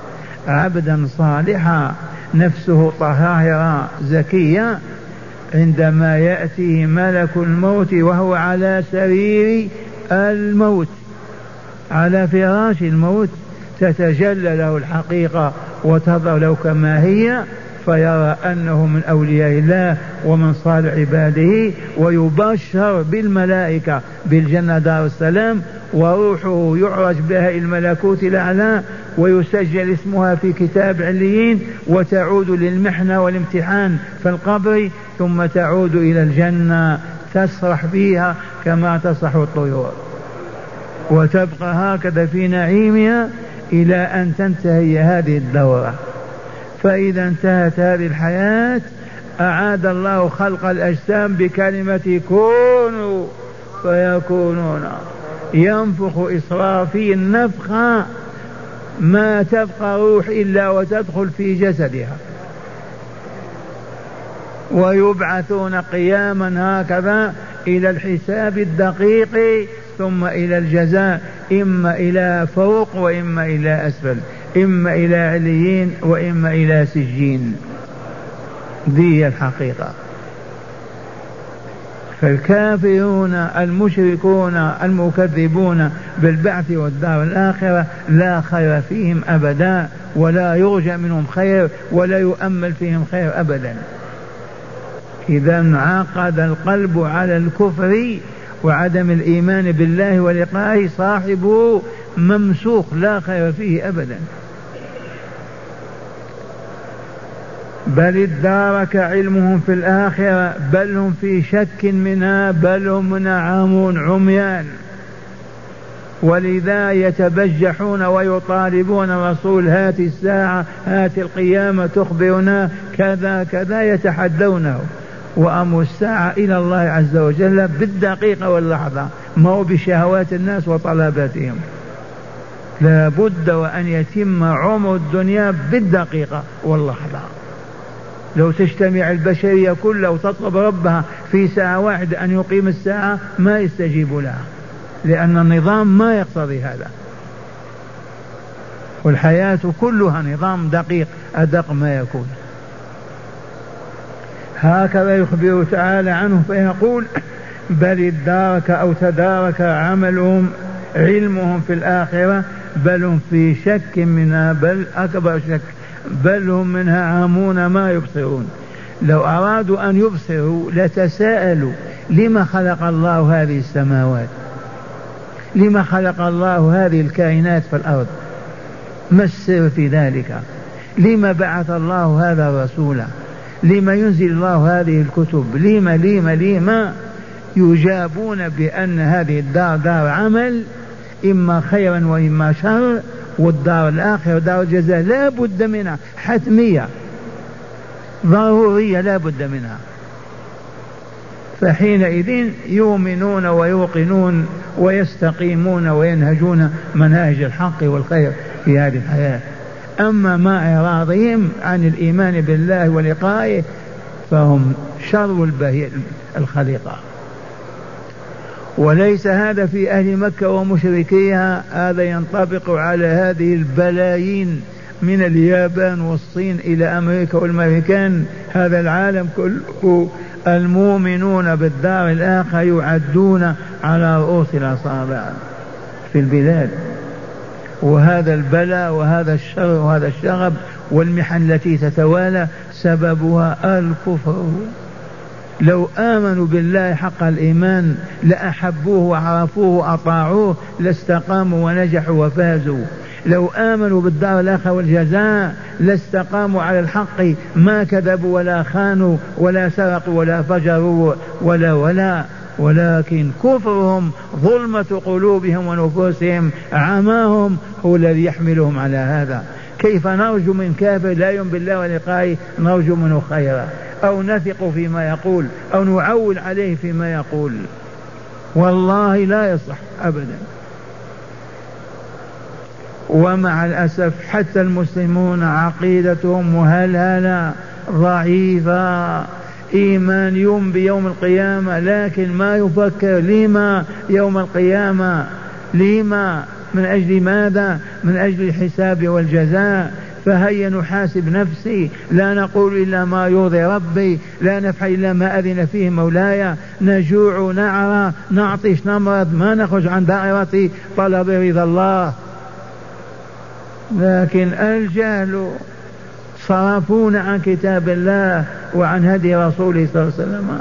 عبدا صالحا نفسه طاهرة زكية، عندما يأتي ملك الموت وهو على سرير الموت على فراش الموت تتجلى له الحقيقة وتظهر له كما هي، فيرى أنه من أولياء الله ومن صالح عباده، ويبشر بالملائكة بالجنة دار السلام، وروحه يعرج بها إلى الملكوت الأعلى ويسجل اسمها في كتاب عليين، وتعود للمحنة والامتحان في القبر، ثم تعود إلى الجنة تسرح فيها كما تسرح الطيور، وتبقى هكذا في نعيمها إلى أن تنتهي هذه الدورة. فإذا انتهت هذه الحياة أعاد الله خلق الأجسام بكلمة كونوا فيكونون، ينفخ إسرافيل نفخة ما تبقى روح إلا وتدخل في جسدها، ويبعثون قياما هكذا إلى الحساب الدقيق، ثم إلى الجزاء، إما إلى فوق وإما إلى أسفل، إما إلى عليين وإما إلى سجين. دي الحقيقة. فالكافرون المشركون المكذبون بالبعث والدار الآخرة لا خير فيهم أبدا، ولا يرجى منهم خير ولا يؤمل فيهم خير أبدا. إذا انعقد القلب على الكفر وعدم الإيمان بالله ولقائه صاحبه ممسوخ لا خير فيه أبدا. بل ادارك علمهم في الآخرة، بل هم في شك منها، بل هم منعمون عميان، ولذا يتبجحون ويطالبون الرسول هات الساعة هات القيامة تخبرنا كذا كذا، يتحدونه، وأمر الساعة إلى الله عز وجل بالدقيقة واللحظة، ما هو بشهوات الناس وطلباتهم. لا بد وأن يتم عمر الدنيا بالدقيقة واللحظة. لو تجتمع البشرية كلها وتطلب ربها في ساعة واحدة أن يقيم الساعة ما يستجيب لها، لأن النظام ما يقتضي هذا، والحياة كلها نظام دقيق أدق ما يكون. هكذا يخبر تعالى عنه فيقول بل ادارك أو تدارك عملهم علمهم في الآخرة، بل هم في شك منها، بل أكبر شك، بل هم منها عامون ما يبصرون. لو أرادوا أن يبصروا لتساءلوا لما خلق الله هذه السماوات، لما خلق الله هذه الكائنات في الأرض، ما السر في ذلك؟ لما بعث الله هذا الرسول؟ لما ينزل الله هذه الكتب؟ لما لما لما يجابون بأن هذه الدار دار عمل، إما خيرا وإما شر، والدار الآخرة دار الجزاء لا بد منها، حتمية ضرورية لا بد منها. فحينئذ يؤمنون ويوقنون ويستقيمون وينهجون مناهج الحق والخير في هذه الحياة. أما مع إعراضهم عن الإيمان بالله ولقائه فهم شر الخليقة. وليس هذا في أهل مكة ومشركيها، هذا ينطبق على هذه البلايين من اليابان والصين إلى أمريكا والأمريكان. هذا العالم كله المؤمنون بالدار الآخرة يعدون على رؤوس الأصابع في البلاد. وهذا البلاء وهذا الشر وهذا الشغب والمحن التي تتوالى سببها الكفر. لو آمنوا بالله حق الإيمان لأحبوه وعرفوه وأطاعوه لاستقاموا ونجحوا وفازوا. لو آمنوا بالدار الآخرة والجزاء لاستقاموا على الحق، ما كذبوا ولا خانوا ولا سرقوا ولا فجروا ولا ولا ولكن كفرهم ظلمة قلوبهم ونفوسهم عماهم هو الذي يحملهم على هذا. كيف نرجو من كافر لا يؤمن بالله ولقائه نرجو منه خيرا أو نثق فيما يقول أو نعول عليه فيما يقول؟ والله لا يصح أبدا. ومع الأسف حتى المسلمون عقيدتهم مهلهلة ضعيفة، إيمان يوم بيوم القيامة لكن ما يفكر لما يوم القيامة، لما من أجل ماذا؟ من أجل الحساب والجزاء. فهيا نحاسب نفسي، لا نقول إلا ما يرضي ربي، لا نفعل إلا ما أذن فيه مولاي، نجوع نعرى نعطش نمرض، ما نخرج عن دائرة طلب رضا الله. لكن الجهل صرفونا عن كتاب الله وعن هدي رسوله صلى الله عليه وسلم.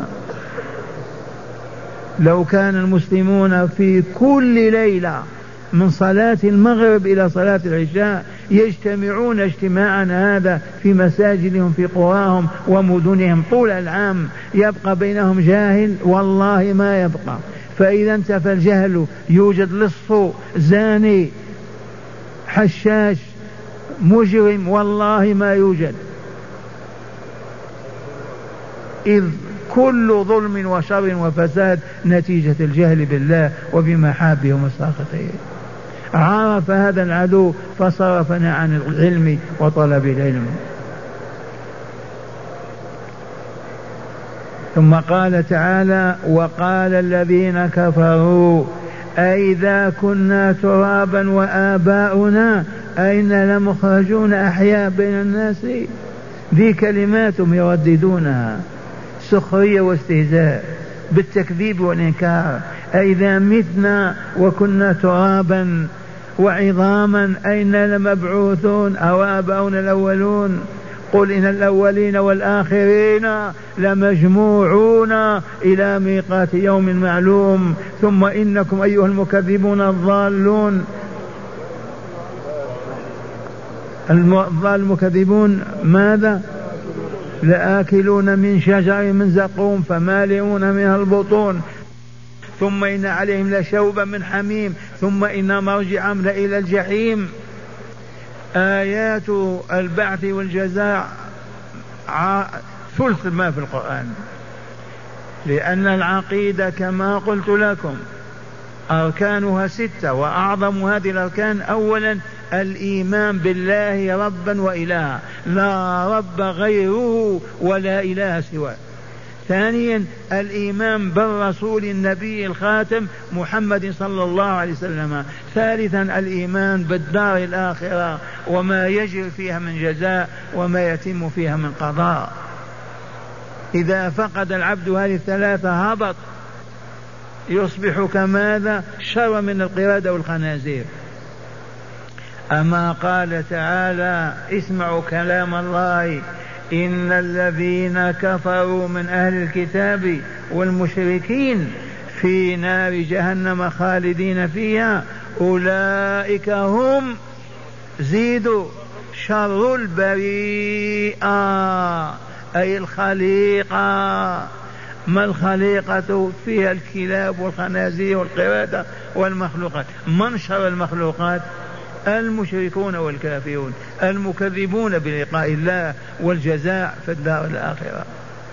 لو كان المسلمون في كل ليلة من صلاة المغرب إلى صلاة العشاء يجتمعون اجتماعا هذا في مساجدهم في قراهم ومدنهم طول العام، يبقى بينهم جاهل؟ والله ما يبقى. فإذا انتفى الجهل يوجد لص، زاني، حشاش، مجرم؟ والله ما يوجد، إذ كل ظلم وشر وفساد نتيجة الجهل بالله وبمحابه ومساخطه. عرف هذا العدو فصرفنا عن العلم وطلب العلم. ثم قال تعالى: وقال الذين كفروا أئذا كنا ترابا وآباؤنا أئنا لمخرجون أحياء بين الناس. ذي كلماتهم يرددونها سخرية واستهزاء بالتكذيب والإنكار. أئذا متنا وكنا ترابا وعظاما أئنا لمبعوثون أو آباؤنا الأولون. قل إن الأولين والآخرين لمجموعون إلى ميقات يوم معلوم ثم إنكم أيها المكذبون الضالون. المكذبون ماذا؟ لآكلون من شجر من زقوم فمالئون منها البطون ثم إن عليهم لشوبا من حميم ثم إن مرجعهم لإلى الجحيم. آيات البعث والجزاء ثلث ما في القرآن، لأن العقيدة كما قلت لكم أركانها ستة، وأعظم هذه الأركان أولا الإيمان بالله ربا وإلها، لا رب غيره ولا إله سواه. ثانيا الإيمان بالرسول النبي الخاتم محمد صلى الله عليه وسلم. ثالثا الإيمان بالدار الآخرة وما يجري فيها من جزاء وما يتم فيها من قضاء. إذا فقد العبد هذه الثلاثة هبط، يصبح كماذا؟ شر من القردة والخنازير. أما قال تعالى: اسمعوا كلام الله: إن الذين كفروا من أهل الكتاب والمشركين في نار جهنم خالدين فيها أولئك هم زيدوا شر البريئة، أي الخليقة. ما الخليقة؟ فيها الكلاب والخنازير والقردة والمخلوقات. من شر المخلوقات؟ المشركون والكافرون المكذبون بلقاء الله والجزاء في الدار الآخرة.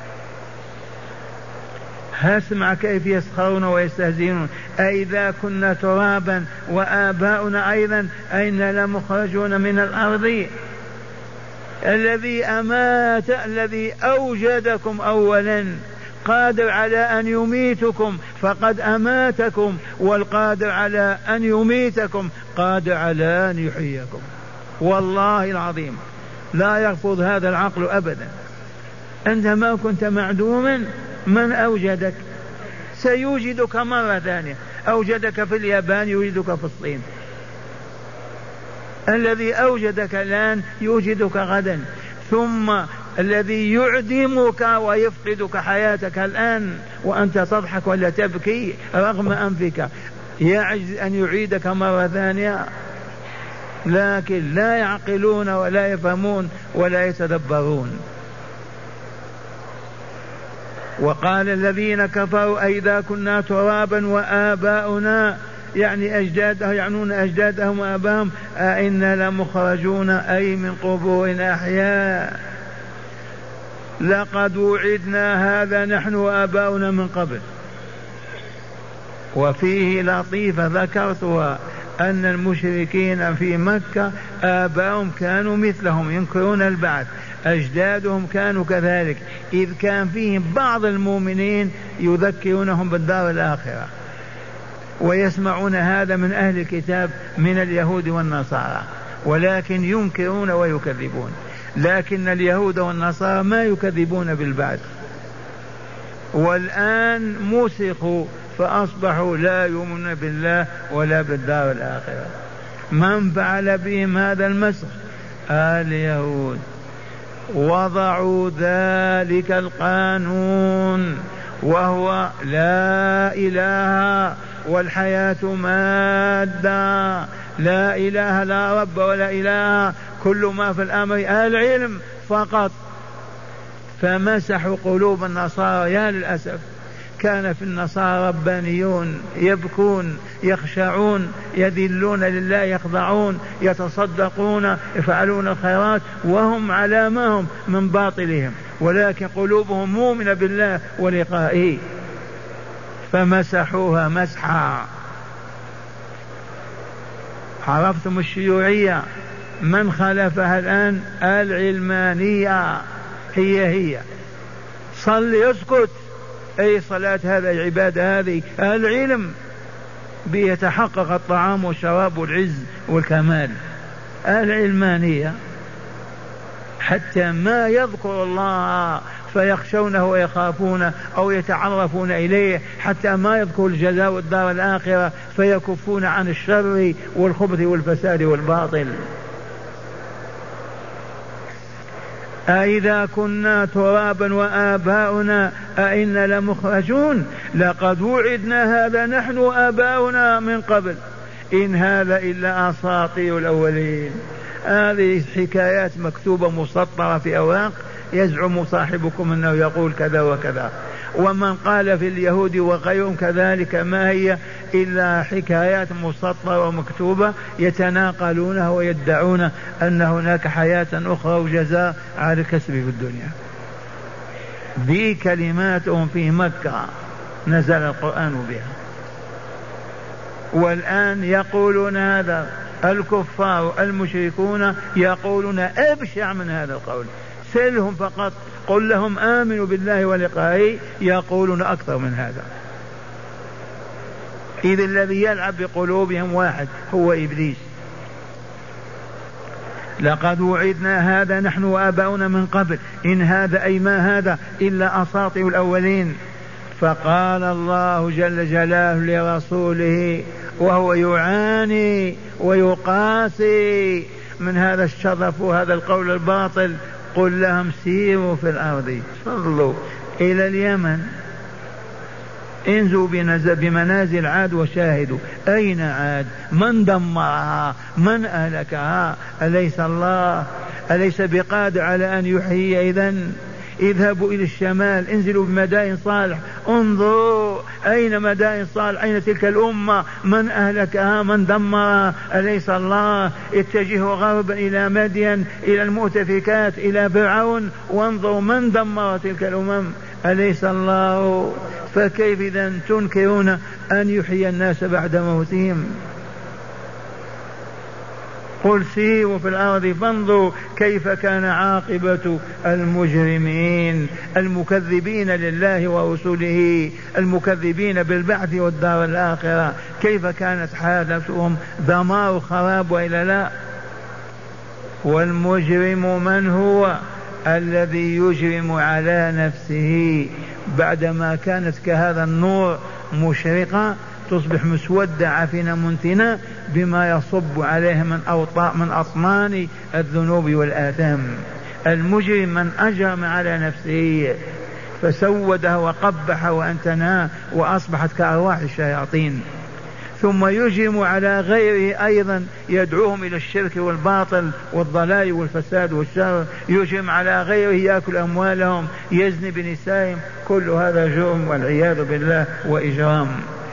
هاسمع كيف يسخرون ويستهزئون. أئذا كنا ترابا وآباؤنا أيضا أين لمخرجون من الأرض. الذي أمات، الذي أوجدكم أولا قادر على أن يميتكم فقد أماتكم، والقادر على أن يميتكم قادر على أن يحييكم. والله العظيم لا يرفض هذا العقل أبدا. أنت ما كنت معدوما، من أوجدك؟ سيوجدك مرة ثانية. أوجدك في اليابان يوجدك في الصين. الذي أوجدك الآن يوجدك غدا. ثم الذي يعدمك ويفقدك حياتك الآن وأنت تضحك ولا تبكي رغم أنفك يعجز أن يعيدك مرة ثانية. لكن لا يعقلون ولا يفهمون ولا يتدبرون. وقال الذين كفروا أئذا كنا ترابا وآباؤنا، يعني أجدادهم، يعنون أجدادهم وآباهم، أئنا لمخرجون أي من قبورنا أحياء. لقد وعدنا هذا نحن وآباؤنا من قبل. وفيه لطيفة ذكرتها أن المشركين في مكة آباؤهم كانوا مثلهم ينكرون البعث، أجدادهم كانوا كذلك، إذ كان فيهم بعض المؤمنين يذكرونهم بالدار الآخرة، ويسمعون هذا من أهل الكتاب من اليهود والنصارى. ولكن ينكرون ويكذبون. لكن اليهود والنصارى ما يكذبون بالبعث، والآن مسخوا فأصبحوا لا يؤمنون بالله ولا بالدار الآخرة. من فعل بهم هذا المسخ؟ اليهود. وضعوا ذلك القانون وهو لا إله والحياة مادة، لا إله لا رب ولا إله، كل ما في الأمر العلم فقط. فمسحوا قلوب النصارى. يا للأسف كان في النصارى ربانيون يبكون يخشعون يذلون لله يخضعون يتصدقون يفعلون الخيرات وهم على ما هم من باطلهم، ولكن قلوبهم مؤمنة بالله ولقائه، فمسحوها مسحا. عرفتم الشيوعية من خلفها الآن؟ العلمانية. هي هي صل يسكت، أي صلاة هذا العبادة هذه العلم بيتحقق الطعام والشراب والعز والكمال. العلمانية حتى ما يذكر الله فيخشونه ويخافون أو يتعرفون إليه، حتى ما يذكر الجزاء والدار الآخرة فيكفون عن الشر والخبث والفساد والباطل. أإذا كنا ترابا وآباؤنا أئنا لمخرجون لقد وعدنا هذا نحن وآباؤنا من قبل إن هذا إلا أساطير الأولين. هذه حكايات مكتوبة مسطرة في أوراق يزعم صاحبكم أنه يقول كذا وكذا، ومن قال في اليهود وغيرهم كذلك ما هي إلا حكايات مسطرة ومكتوبة يتناقلونها ويدعون أن هناك حياة أخرى وجزاء على الكسب في الدنيا. ذي كلماتهم في مكة نزل القرآن بها، والآن يقولون هذا الكفار المشركون يقولون أبشع من هذا القول. سلهم فقط، قل لهم آمنوا بالله ولقائه، يقولون أكثر من هذا. إذ الذي يلعب بقلوبهم واحد هو إبليس. لقد وعدنا هذا نحن وآباؤنا من قبل إن هذا أي ما هذا إلا أساطير الأولين. فقال الله جل جلاله لرسوله وهو يعاني ويقاسي من هذا الشرف وهذا القول الباطل: قل لهم سيروا في الأرض، صلوا إلى اليمن، انزوا بمنازل عاد وشاهدوا. أين عاد؟ من دمرها؟ من أهلكها؟ أليس الله؟ أليس بقادر على أن يحيي؟ إذن اذهبوا إلى الشمال، انزلوا بمدائن صالح، انظروا أين مدائن صالح، أين تلك الأمة؟ من أهلكها؟ من دمرها؟ أليس الله؟ اتجهوا غربا إلى مدين، إلى المؤتفكات، إلى فرعون، وانظروا من دمر تلك الأمم. أليس الله؟ فكيف إذا تنكرون أن يحيي الناس بعد موتهم؟ قل سيروا في الأرض فانظروا كيف كان عاقبة المجرمين المكذبين لله ورسله المكذبين بالبعث والدار الآخرة، كيف كانت حالتهم؟ دمار وخراب وإلا لا؟ والمجرم من هو؟ الذي يجرم على نفسه بعدما كانت كهذا النور مشرقة تصبح مسودة عفنة منتنة بما يصب عليها من أوطاء من أطنان الذنوب والآثام. المجرم من أجرم على نفسه فسودها وقبح وأنتناه وأصبحت كأرواح الشياطين، ثم يجرم على غيره أيضا يدعوهم إلى الشرك والباطل والضلال والفساد والشر، يجرم على غيره يأكل أموالهم، يزني بنسائهم، كل هذا جرم والعياذ بالله وإجرام.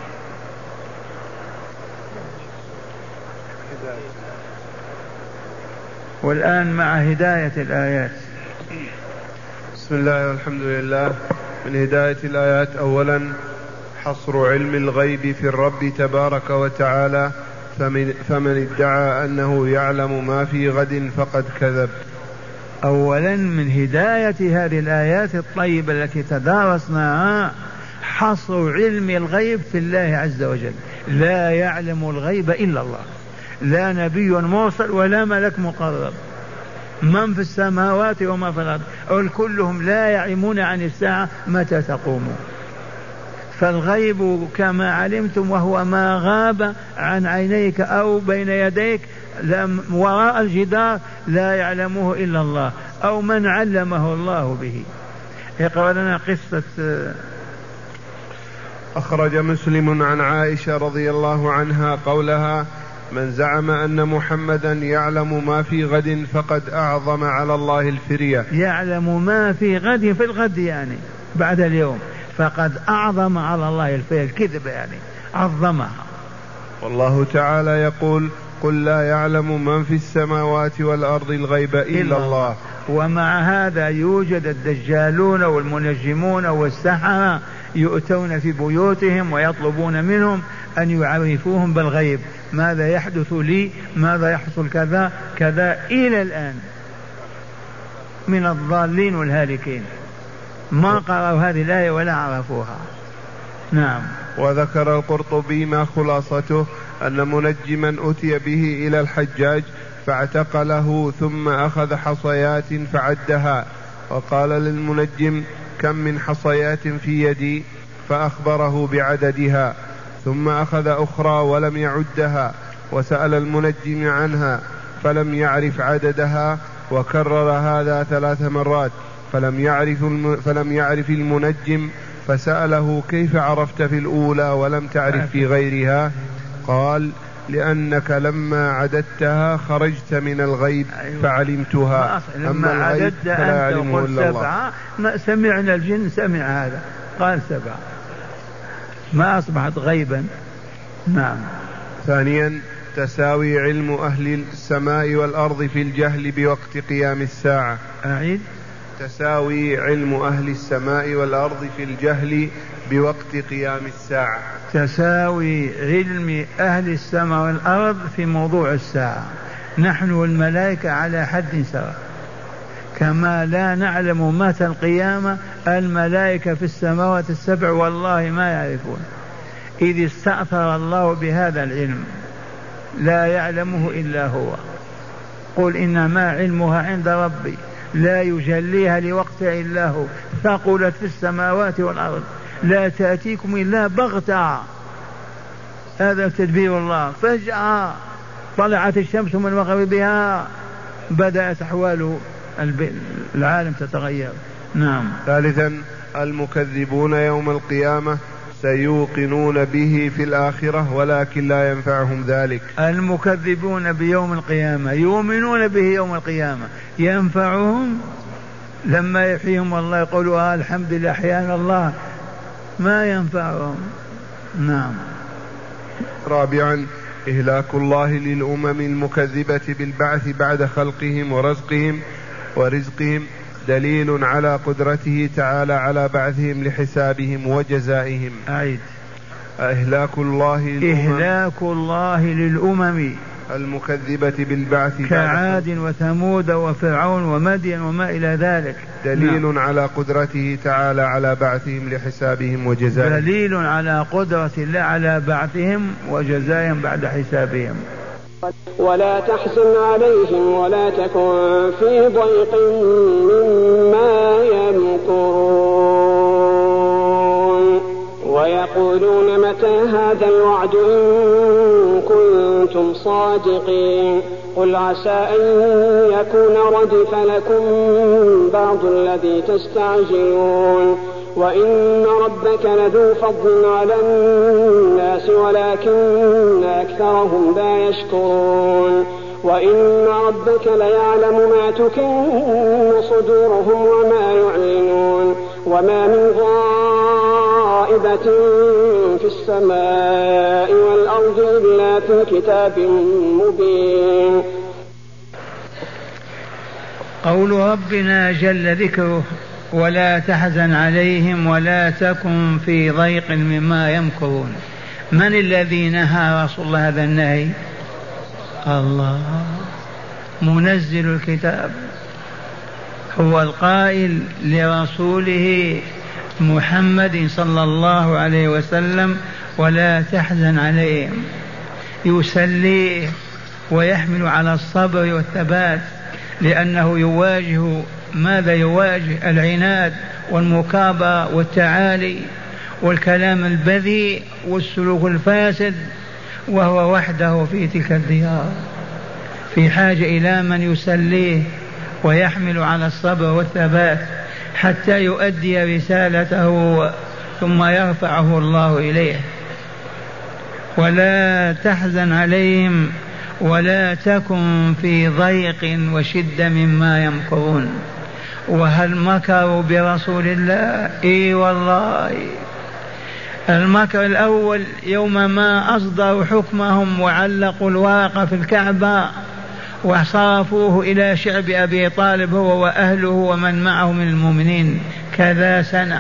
والآن مع هداية الآيات. بسم الله والحمد لله. من هداية الآيات: أولا حصر علم الغيب في الرب تبارك وتعالى، فمن, فمن ادعى أنه يعلم ما في غد فقد كذب. أولا من هداية هذه الآيات الطيبة التي تدارسناها حصر علم الغيب في الله عز وجل. لا يعلم الغيب إلا الله، لا نبي مرسل ولا ملك مقرب. من في السماوات وما في الأرض كلهم لا يعلمون عن الساعة متى تقوم. فالغيب كما علمتم وهو ما غاب عن عينيك أو بين يديك وراء الجدار لا يعلمه إلا الله أو من علمه الله به. اقرأ لنا قصة. أخرج مسلم عن عائشة رضي الله عنها قولها: من زعم أن محمدا يعلم ما في غد فقد أعظم على الله الفرية. يعلم ما في غد في الغد يعني بعد اليوم، فقد أعظم على الله الفرية، الكذب يعني عظمها. والله تعالى يقول: قل لا يعلم من في السماوات والأرض الغيب إلا, إلا الله. ومع هذا يوجد الدجالون والمنجمون والسحرة يؤتون في بيوتهم ويطلبون منهم أن يعرفوهم بالغيب، ماذا يحدث لي، ماذا يحصل كذا كذا، إلى الآن من الضالين والهالكين ما قرأوا هذه الآية ولا عرفوها. نعم. وذكر القرطبي ما خلاصته أن منجما أتي به إلى الحجاج فاعتقله ثم أخذ حصيات فعدها، وقال للمنجم: كم من حصيات في يدي؟ فأخبره بعددها، ثم أخذ أخرى ولم يعدها، وسأل المنجم عنها فلم يعرف عددها، وكرر هذا ثلاث مرات فلم يعرف فلم يعرف المنجم، فسأله: كيف عرفت في الأولى ولم تعرف في غيرها؟ قال: لأنك لما عددتها خرجت من الغيب فعلمتها، أما الغيب فلا يعلمه إلا الله. ما سمعنا الجن سمع هذا قال سبعة، ما أصبحت غيبا. نعم. ثانيا: تساوي علم أهل السماء والأرض في الجهل بوقت قيام الساعة. أعيد. تساوي علم أهل السماء والأرض في الجهل بوقت قيام الساعة. تساوي علم أهل السماء والأرض في موضوع الساعة. نحن والملائكة على حد سواء، كما لا نعلم متى القيامة، الملائكة في السماوات السبع والله ما يعرفون، إذ استأثر الله بهذا العلم لا يعلمه إلا هو. قل إنما علمها عند ربي لا يجليها لوقتها إلا هو، ثقلت في السماوات والأرض لا تأتيكم إلا بغتة. هذا تدبير الله، فجأة طلعت الشمس من مغربها بدأت أحوال العالم تتغير. نعم. ثالثا: المكذبون يوم القيامة سيوقنون به في الآخرة ولكن لا ينفعهم ذلك. المكذبون بيوم القيامة يؤمنون به يوم القيامة، ينفعهم لما يحييهم الله يقولوا آه الحمد لله أحيانا الله، ما ينفعهم. نعم. رابعا: إهلاك الله للأمم المكذبة بالبعث بعد خلقهم ورزقهم ورزقهم دليل على قدرته تعالى على بعثهم لحسابهم وجزائهم. أعيد. إهلاك الله للأمم إهلاك الله للأمم المكذبة بالبعث كعاد وثمود وفرعون ومدين وما إلى ذلك دليل نعم. على قدرته تعالى على بعثهم لحسابهم وجزائهم. دليل على قدرة الله على بعثهم وجزائهم بعد حسابهم. ولا تحزن عليهم ولا تكن في ضيق مما يمكرون ويقولون متى هذا الوعد إن كنتم صادقين قل عسى أن يكون ردف لكم بعض الذي تستعجلون وإن ربك لذو فضل على الناس ولكن أكثرهم لا يشكرون وإن ربك ليعلم ما تكن صدورهم وما يعلنون وما من غائبة في السماء والأرض إلا في كتاب مبين. قول ربنا جل ذكره ولا تحزن عليهم ولا تكن في ضيق مما يمكرون. من الذي نهى رسول الله هذا النهي؟ الله منزل الكتاب، هو القائل لرسوله محمد صلى الله عليه وسلم ولا تحزن عليهم، يسليه ويحمل على الصبر والثبات، لأنه يواجه ماذا؟ يواجه العناد والمكابرة والتعالي والكلام البذيء والسلوك الفاسد، وهو وحده في تلك الديار، في حاجة إلى من يسليه ويحمل على الصبر والثبات حتى يؤدي رسالته ثم يرفعه الله إليه. ولا تحزن عليهم ولا تكن في ضيق وشدة مما يمكرون. وهل مكروا برسول الله؟ اي والله. المكر الأول يوم ما أصدروا حكمهم وعلقوا الورق في الكعبة وصرفوه إلى شعب أبي طالب هو وأهله ومن معه من المؤمنين كذا سنة،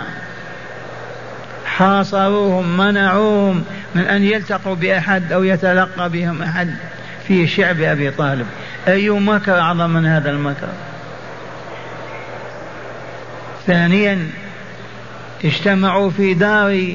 حاصروهم منعوهم من أن يلتقوا بأحد أو يتلقى بهم أحد في شعب أبي طالب. أي مكر أعظم من هذا المكر؟ ثانيا اجتمعوا في دار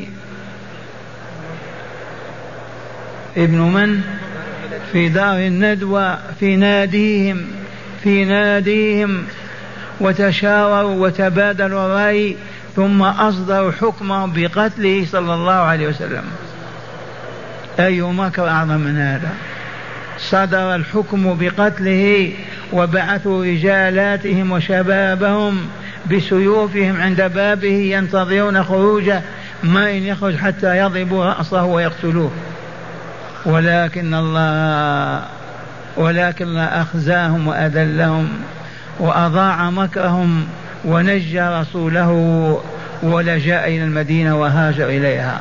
ابن من في دار الندوة في ناديهم في ناديهم وتشاوروا وتبادلوا الرأي ثم أصدروا حكمهم بقتله صلى الله عليه وسلم. أي مكر أعظم من هذا؟ صدر الحكم بقتله وبعثوا رجالاتهم وشبابهم بسيوفهم عند بابه ينتظرون خروجه، ما إن يخرج حتى يضربوا رأسه ويقتلوه، ولكن الله ولكن الله أخزاهم وأذلهم وأضاع مكرهم ونجى رسوله ولجأ إلى المدينة وهاجر إليها.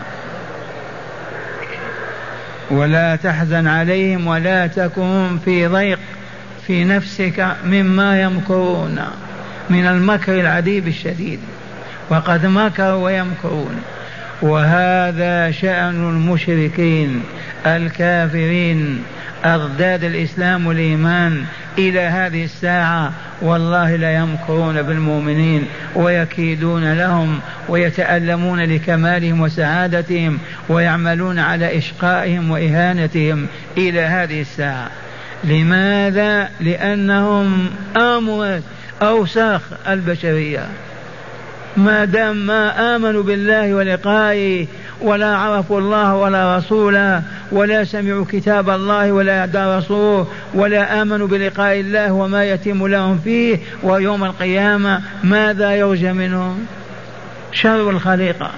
ولا تحزن عليهم ولا تكن في ضيق في نفسك مما يمكرون من المكر العديد الشديد، وقد مكروا ويمكرون. وهذا شأن المشركين الكافرين أضداد الإسلام والإيمان إلى هذه الساعة، والله لا يمكرون بالمؤمنين ويكيدون لهم ويتألمون لكمالهم وسعادتهم ويعملون على إشقائهم وإهانتهم إلى هذه الساعة. لماذا؟ لأنهم أموات أوساخ البشرية، ما دام ما آمنوا بالله ولقائه ولا عرفوا الله ولا رسوله ولا سمعوا كتاب الله ولا درسوه ولا آمنوا بلقاء الله وما يتم لهم فيه ويوم القيامة، ماذا يرجى منهم؟ شر الخليقة.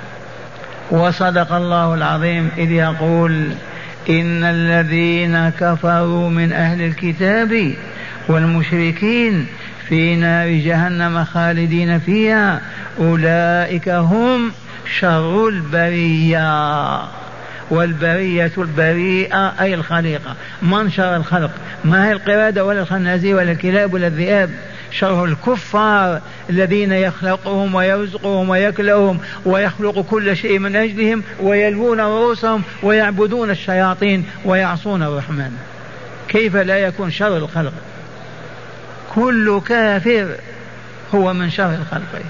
وصدق الله العظيم إذ يقول إن الذين كفروا من أهل الكتاب والمشركين في نار جهنم خالدين فيها أولئك هم شر البرية. والبرية البريئة أي الخليقة. من شر الخلق؟ ما هي القردة ولا الخنازير ولا الكلاب ولا الذئاب، شر الكفار الذين يخلقهم ويرزقهم ويكلهم ويخلق كل شيء من أجلهم ويلوون رؤوسهم ويعبدون الشياطين ويعصون الرحمن. كيف لا يكون شر الخلق؟ كل كافر هو من شر الخلق،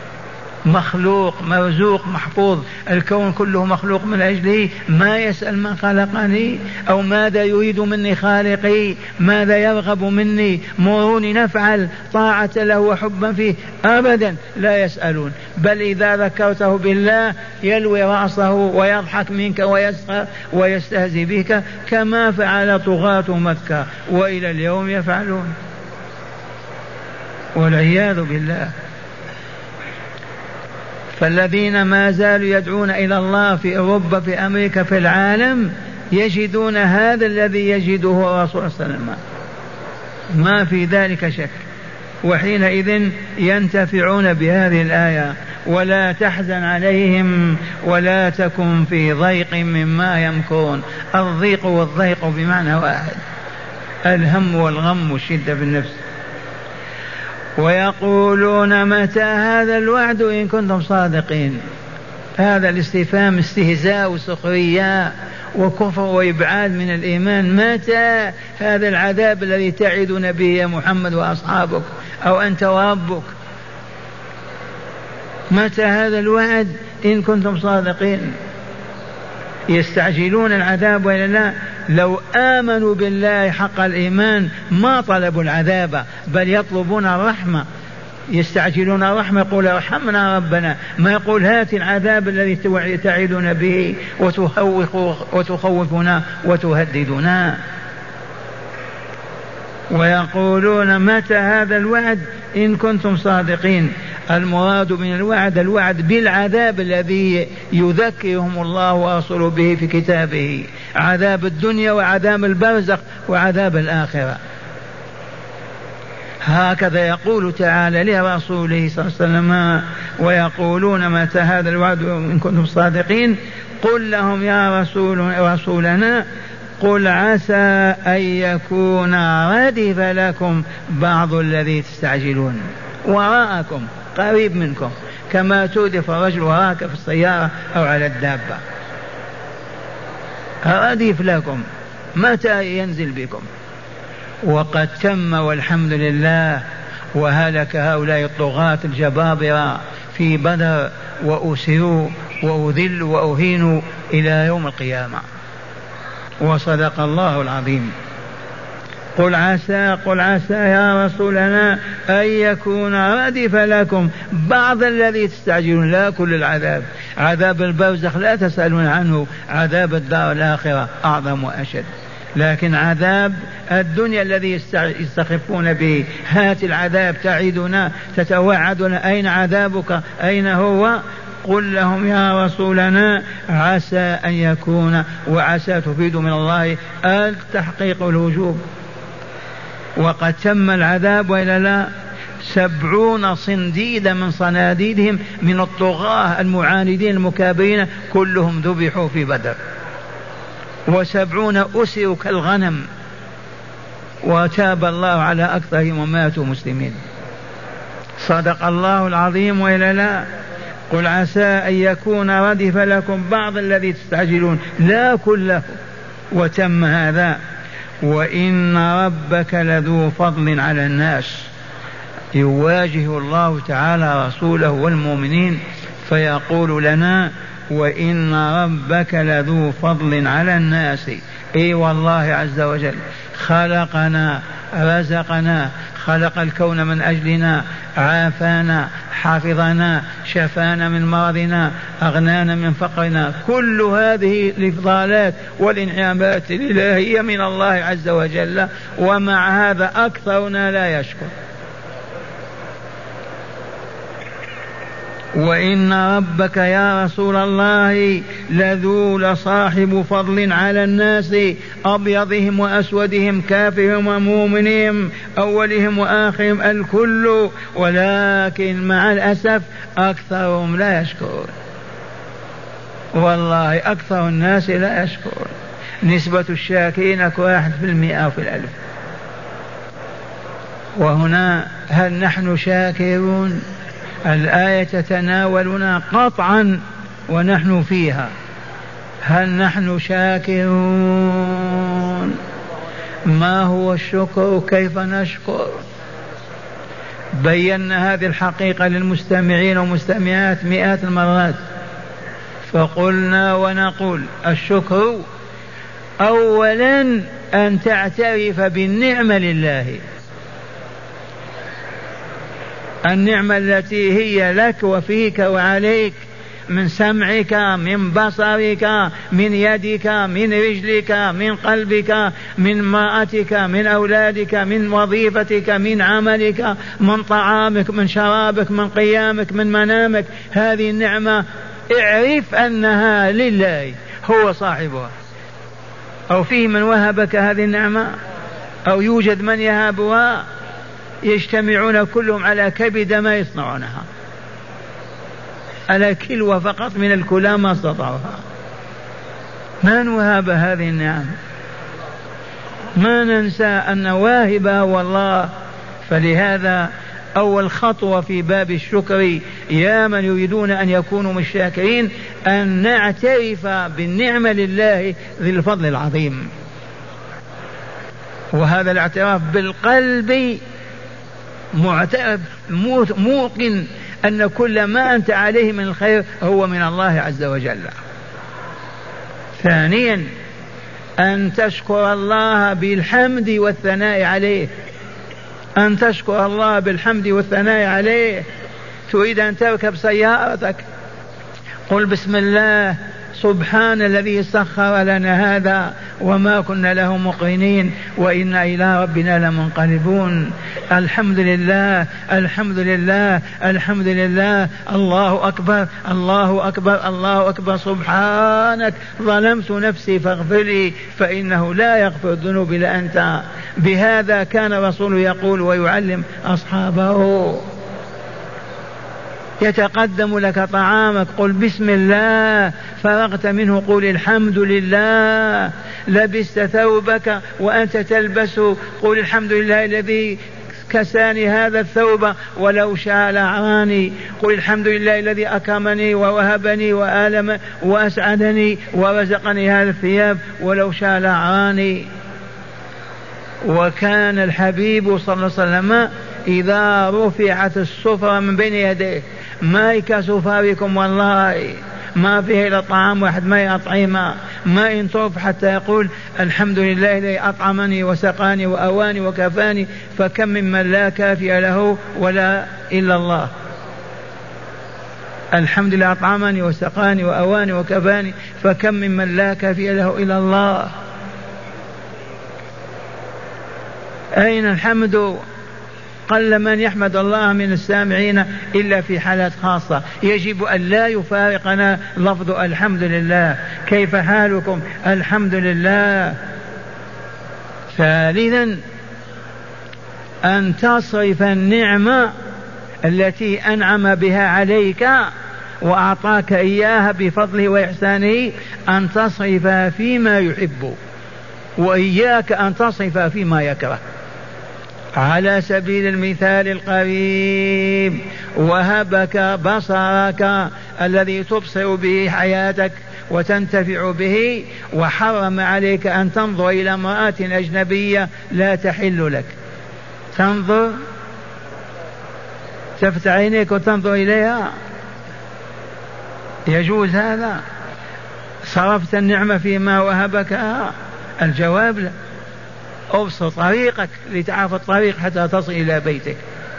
مخلوق مرزوق محفوظ، الكون كله مخلوق من أجله، ما يسأل من خلقني أو ماذا يريد مني خالقي، ماذا يرغب مني، مروني نفعل طاعة له وحبا فيه، أبدا لا يسألون. بل إذا ذكرته بالله يلوي رأسه ويضحك منك ويسخر ويستهزئ بك كما فعل طغاة مكة وإلى اليوم يفعلون، والعياذ بالله. فالذين ما زالوا يدعون إلى الله في أوروبا في أمريكا في العالم يجدون هذا الذي يجده الرسول صلى الله عليه وسلم، ما في ذلك شك. وحينئذ ينتفعون بهذه الآية ولا تحزن عليهم ولا تكن في ضيق مما يمكرون. الضيق والضيق بمعنى واحد، الهم والغم والشدة في النفس. ويقولون متى هذا الوعد إن كنتم صادقين. هذا الاستفهام استهزاء وسخرية وكفر وإبعاد من الإيمان. متى هذا العذاب الذي تعدنا به يا محمد وأصحابك أو أنت وربك؟ متى هذا الوعد إن كنتم صادقين؟ يستعجلون العذاب وإلا لا؟ لو آمنوا بالله حق الإيمان ما طلبوا العذاب بل يطلبون الرحمة، يستعجلون الرحمة، يقول ارحمنا ربنا، ما يقول هات العذاب الذي تعيدنا به وتخوفنا وتهددنا. ويقولون متى هذا الوعد إن كنتم صادقين. المراد من الوعد الوعد بالعذاب الذي يذكرهم الله ورسوله به في كتابه، عذاب الدنيا وعذاب البرزخ وعذاب الآخرة. هكذا يقول تعالى لرسوله صلى الله عليه وسلم: ويقولون متى هذا الوعد إن كنتم صادقين. قل لهم يا رسول رسولنا قل عسى أن يكون ردف لكم بعض الذي تستعجلون، وراءكم قريب منكم كما تودف الرجل وراك في السيارة أو على الدابة، ردف لكم متى ينزل بكم. وقد تم والحمد لله، وهلك هؤلاء الطغاة الجبابرة في بدر وأسروا وأذلوا وأهينوا إلى يوم القيامة. وصدق الله العظيم. قل عسى قل عسى يا رسولنا أن يكون ردف لكم بعض الذي تستعجلون، لا كل العذاب. عذاب البرزخ لا تسألون عنه، عذاب الدار الآخرة أعظم وأشد، لكن عذاب الدنيا الذي يستخفون به، هات العذاب تعيدنا تتوعدنا، أين عذابك أين هو؟ قل لهم يا رسولنا عسى أن يكون، وعسى تفيد من الله التحقيق الوجوب. وقد تم العذاب وإلا لا؟ سبعون صنديدا من صناديدهم من الطغاة المعاندين المكابرين كلهم ذبحوا في بدر، وسبعون أسروا كالغنم، وتاب الله على أكثرهم وماتوا مسلمين. صدق الله العظيم وإلا لا؟ قل عسى أن يكون ردف لكم بعض الذي تستعجلون، لا كله. وتم هذا. وإن ربك لذو فضل على الناس، يواجه الله تعالى رسوله والمؤمنين فيقول لنا: وإن ربك لذو فضل على الناس. اي والله عز وجل خلقنا، رزقنا، خلق الكون من أجلنا، عافانا، حفظنا، شفانا من مرضنا، أغنانا من فقرنا. كل هذه الإفضالات والإنعامات الإلهية من الله عز وجل، ومع هذا أكثرنا لا يشكر. وإن ربك يا رسول الله لذو لصاحب فضل على الناس، أبيضهم وأسودهم، كافرهم ومؤمنهم، أولهم وآخرهم، الكل، ولكن مع الأسف أكثرهم لا يشكرون. والله أكثر الناس لا يشكرون. نسبة الشاكرين كواحد في المئة وفي الألف. وهنا هل نحن شاكرون؟ الآية تتناولنا قطعا ونحن فيها. هل نحن شاكرون؟ ما هو الشكر؟ كيف نشكر؟ بينا هذه الحقيقة للمستمعين والمستمعات مئات المرات، فقلنا ونقول: الشكر أولا أن تعترف بالنعمة لله، النعمة التي هي لك وفيك وعليك، من سمعك، من بصرك، من يدك، من رجلك، من قلبك، من امرأتك، من أولادك، من وظيفتك، من عملك، من طعامك، من شرابك، من قيامك، من منامك. هذه النعمة اعرف أنها لله، هو صاحبها. أو فيه من وهبك هذه النعمة؟ أو يوجد من يهابها؟ يجتمعون كلهم على كبد ما يصنعونها، على كلوة فقط من الكلى ما استطاعوها. من وهب هذه النعم؟ ما ننسى أن واهبها هو الله. فلهذا أول خطوة في باب الشكر يا من يريدون أن يكونوا من الشاكرين أن نعترف بالنعمة لله ذي الفضل العظيم. وهذا الاعتراف بالقلب، معترف موقن أن كل ما أنت عليه من الخير هو من الله عز وجل. ثانيا أن تشكر الله بالحمد والثناء عليه، أن تشكر الله بالحمد والثناء عليه. تريد أن تركب سيارتك، قل بسم الله سبحان الذي سخر لنا هذا وما كنا له مقرنين وإنا إلى ربنا لمنقلبون. الحمد لله الحمد لله الحمد لله، الله أكبر الله أكبر الله أكبر، سبحانك ظلمت نفسي فاغفر لي فإنه لا يغفر الذنوب إلا أنت. بهذا كان الرسول يقول ويعلم أصحابه. يتقدم لك طعامك قل بسم الله، فرغت منه قل الحمد لله، لبست ثوبك وأنت تلبس قل الحمد لله الذي كساني هذا الثوب ولو شاء لأعراني، قل الحمد لله الذي أكرمني ووهبني وآلم وأسعدني ورزقني هذا الثياب ولو شاء لأعراني. وكان الحبيب صلى الله عليه وسلم إذا رفعت السفرة من بين يديه، ما يكاسوا فاركم والله ما فيه إلا طعام واحد ما يطعم، ما ينطرف حتى يقول الحمد لله الذي أطعمني وسقاني وأواني وكفاني، فكم ممن لا كافي له ولا إلا الله. الحمد لله أطعمني وسقاني وأواني وكفاني، فكم ممن لا كافي له إلا الله. أين الحمد؟ قل من يحمد الله من السامعين إلا في حالات خاصة، يجب أن لا يفارقنا لفظ الحمد لله. كيف حالكم؟ الحمد لله. ثالثا أن تصرف النعمة التي أنعم بها عليك وأعطاك إياها بفضله وإحسانه، أن تصرفها فيما يحب، وإياك أن تصرفها فيما يكره. على سبيل المثال القريب، وهبك بصرك الذي تبصر به حياتك وتنتفع به، وحرم عليك أن تنظر إلى امرأة أجنبية لا تحل لك. تنظر، تفتح عينيك وتنظر إليها، يجوز هذا؟ صرفت النعمة فيما وهبك؟ الجواب لا. أبصر طريقك لتعرف الطريق حتى تصل إلى بيتك.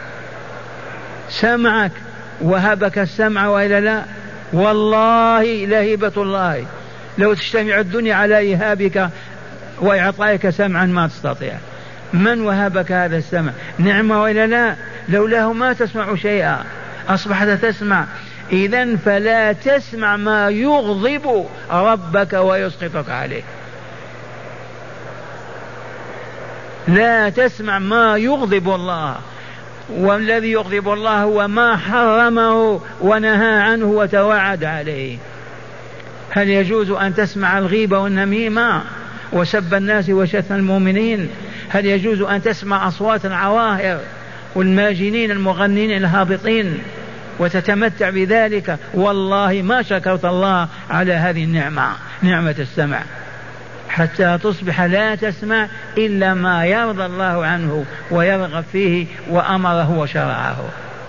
سمعك، وهبك السمع وإلا لا؟ والله لهبة الله، لو تجتمع الدنيا على إيهابك وإعطائك سمعا ما تستطيع. من وهبك هذا السمع؟ نعمة وإلا لا؟ لولاه ما تسمع شيئا، أصبحت تسمع. إذن فلا تسمع ما يغضب ربك ويسقطك عليه، لا تسمع ما يغضب الله. والذي يغضب الله هو ما حرمه ونهى عنه وتوعد عليه. هل يجوز أن تسمع الغيبة والنميمة وسب الناس وشتم المؤمنين؟ هل يجوز أن تسمع أصوات العواهر والماجنين المغنين الهابطين وتتمتع بذلك؟ والله ما شكرت الله على هذه النعمة، نعمة السمع، حتى تصبح لا تسمع إلا ما يرضى الله عنه ويرغب فيه وأمره وشرعه.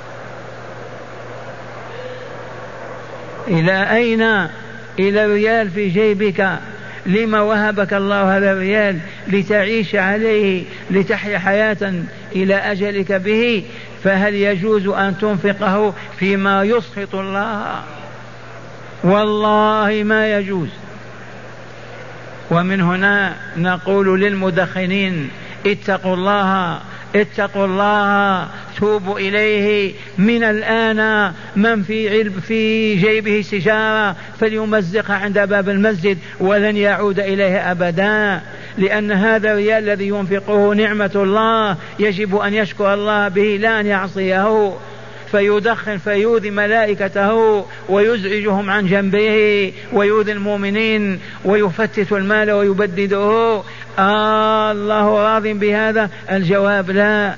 إلى أين؟ إلى الريال في جيبك. لما وهبك الله هذا الريال؟ لتعيش عليه، لتحيا حياة إلى أجلك به. فهل يجوز أن تنفقه فيما يسخط الله؟ والله ما يجوز. ومن هنا نقول للمدخنين اتقوا الله اتقوا الله، توبوا إليه من الآن. من في علب في جيبه سجارة فليمزقها عند باب المسجد ولن يعود إليه أبدا، لأن هذا الريال الذي ينفقه نعمة الله، يجب أن يشكر الله به لا أن يعصيه. فيدخن فيؤذي ملائكته ويزعجهم عن جنبه ويؤذي المؤمنين ويفتت المال ويبدده. آه الله راض بهذا؟ الجواب لا.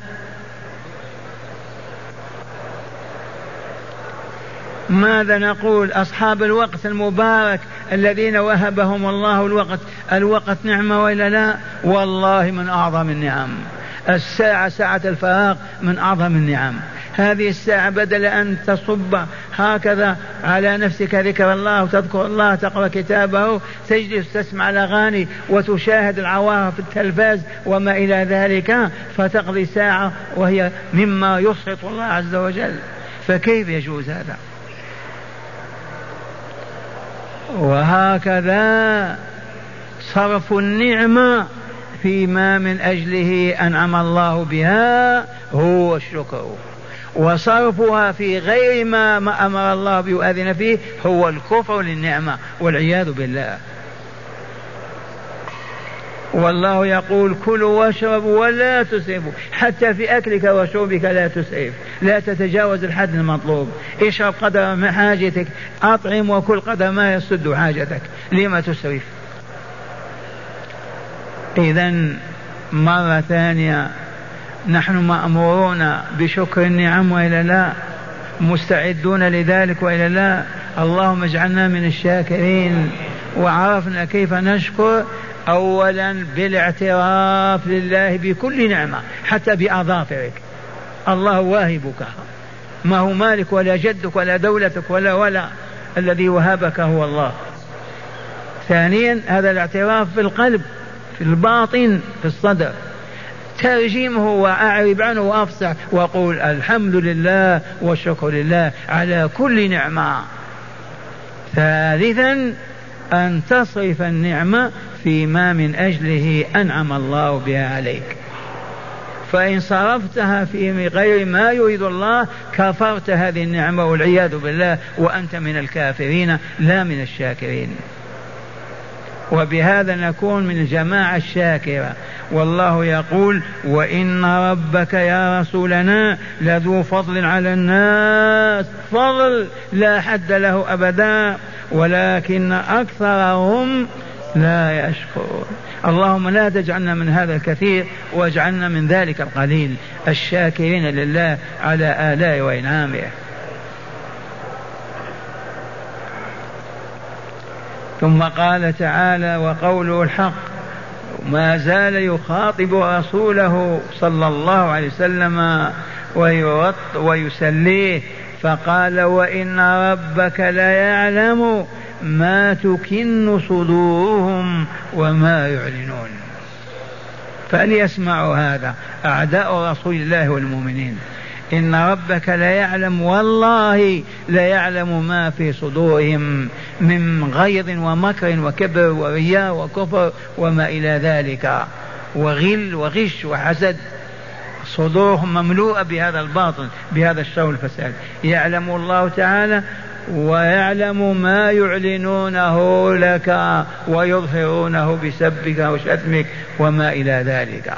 ماذا نقول؟ أصحاب الوقت المبارك الذين وهبهم الله الوقت، الوقت نعمة وإلا لا؟ والله من أعظم النعم. الساعة ساعة الفراغ من أعظم النعم. هذه الساعة بدل أن تصب هكذا على نفسك ذكر الله وتذكر الله تقرأ كتابه، تجلس تسمع الأغاني وتشاهد العوارض في التلفاز وما إلى ذلك، فتقضي ساعة وهي مما يسخط الله عز وجل. فكيف يجوز هذا؟ وهكذا صرف النعمة فيما من أجله أنعم الله بها هو الشكر، وصرفها في غير ما, ما أمر الله به وأذن فيه هو الكفر للنعمة والعياذ بالله. والله يقول كلوا واشربوا ولا تسرفوا، حتى في أكلك وشربك لا تسرف، لا تتجاوز الحد المطلوب، اشرب قدر ما حاجتك، أطعم وكل قدر ما يسد حاجتك، لما تسرف؟ إذن مرة ثانية نحن مأمورون بشكر النعم وإلا لا؟ مستعدون لذلك وإلا لا؟ اللهم اجعلنا من الشاكرين. وعرفنا كيف نشكر، أولا بالاعتراف لله بكل نعمة حتى بأظافرك، الله واهبك، ما هو مالك ولا جدك ولا دولتك ولا ولا الذي وهبك هو الله. ثانيا هذا الاعتراف في القلب، في الباطن، في الصدر، ترجمه وأعرب عنه وأفصح وأقول الحمد لله والشكر لله على كل نعمة. ثالثا أن تصرف النعمة فيما من أجله أنعم الله بها عليك، فإن صرفتها في غير ما يريد الله كفرت هذه النعمة والعياذ بالله، وأنت من الكافرين لا من الشاكرين. وبهذا نكون من الجماعة الشاكرة. والله يقول وإن ربك يا رسولنا لذو فضل على الناس، فضل لا حد له أبدا، ولكن أكثرهم لا يشكرون. اللهم لا تجعلنا من هذا الكثير واجعلنا من ذلك القليل الشاكرين لله على آلاء وإنعامه. ثم قال تعالى وقوله الحق، ما زال يخاطب رسوله صلى الله عليه وسلم ويسليه، فقال وإن ربك لا يعلم ما تكن صدورهم وما يعلنون. فليسمعوا هذا أعداء رسول الله والمؤمنين، إن ربك لا يعلم، والله لا يعلم ما في صدورهم من غيظ ومكر وكبر ورياء وكفر وما إلى ذلك، وغل وغش وحسد، صدورهم مملوءة بهذا الباطل، بهذا الشر والفساد. يعلم الله تعالى ويعلم ما يعلنونه لك ويظهرونه بسبك وشتمك وما إلى ذلك.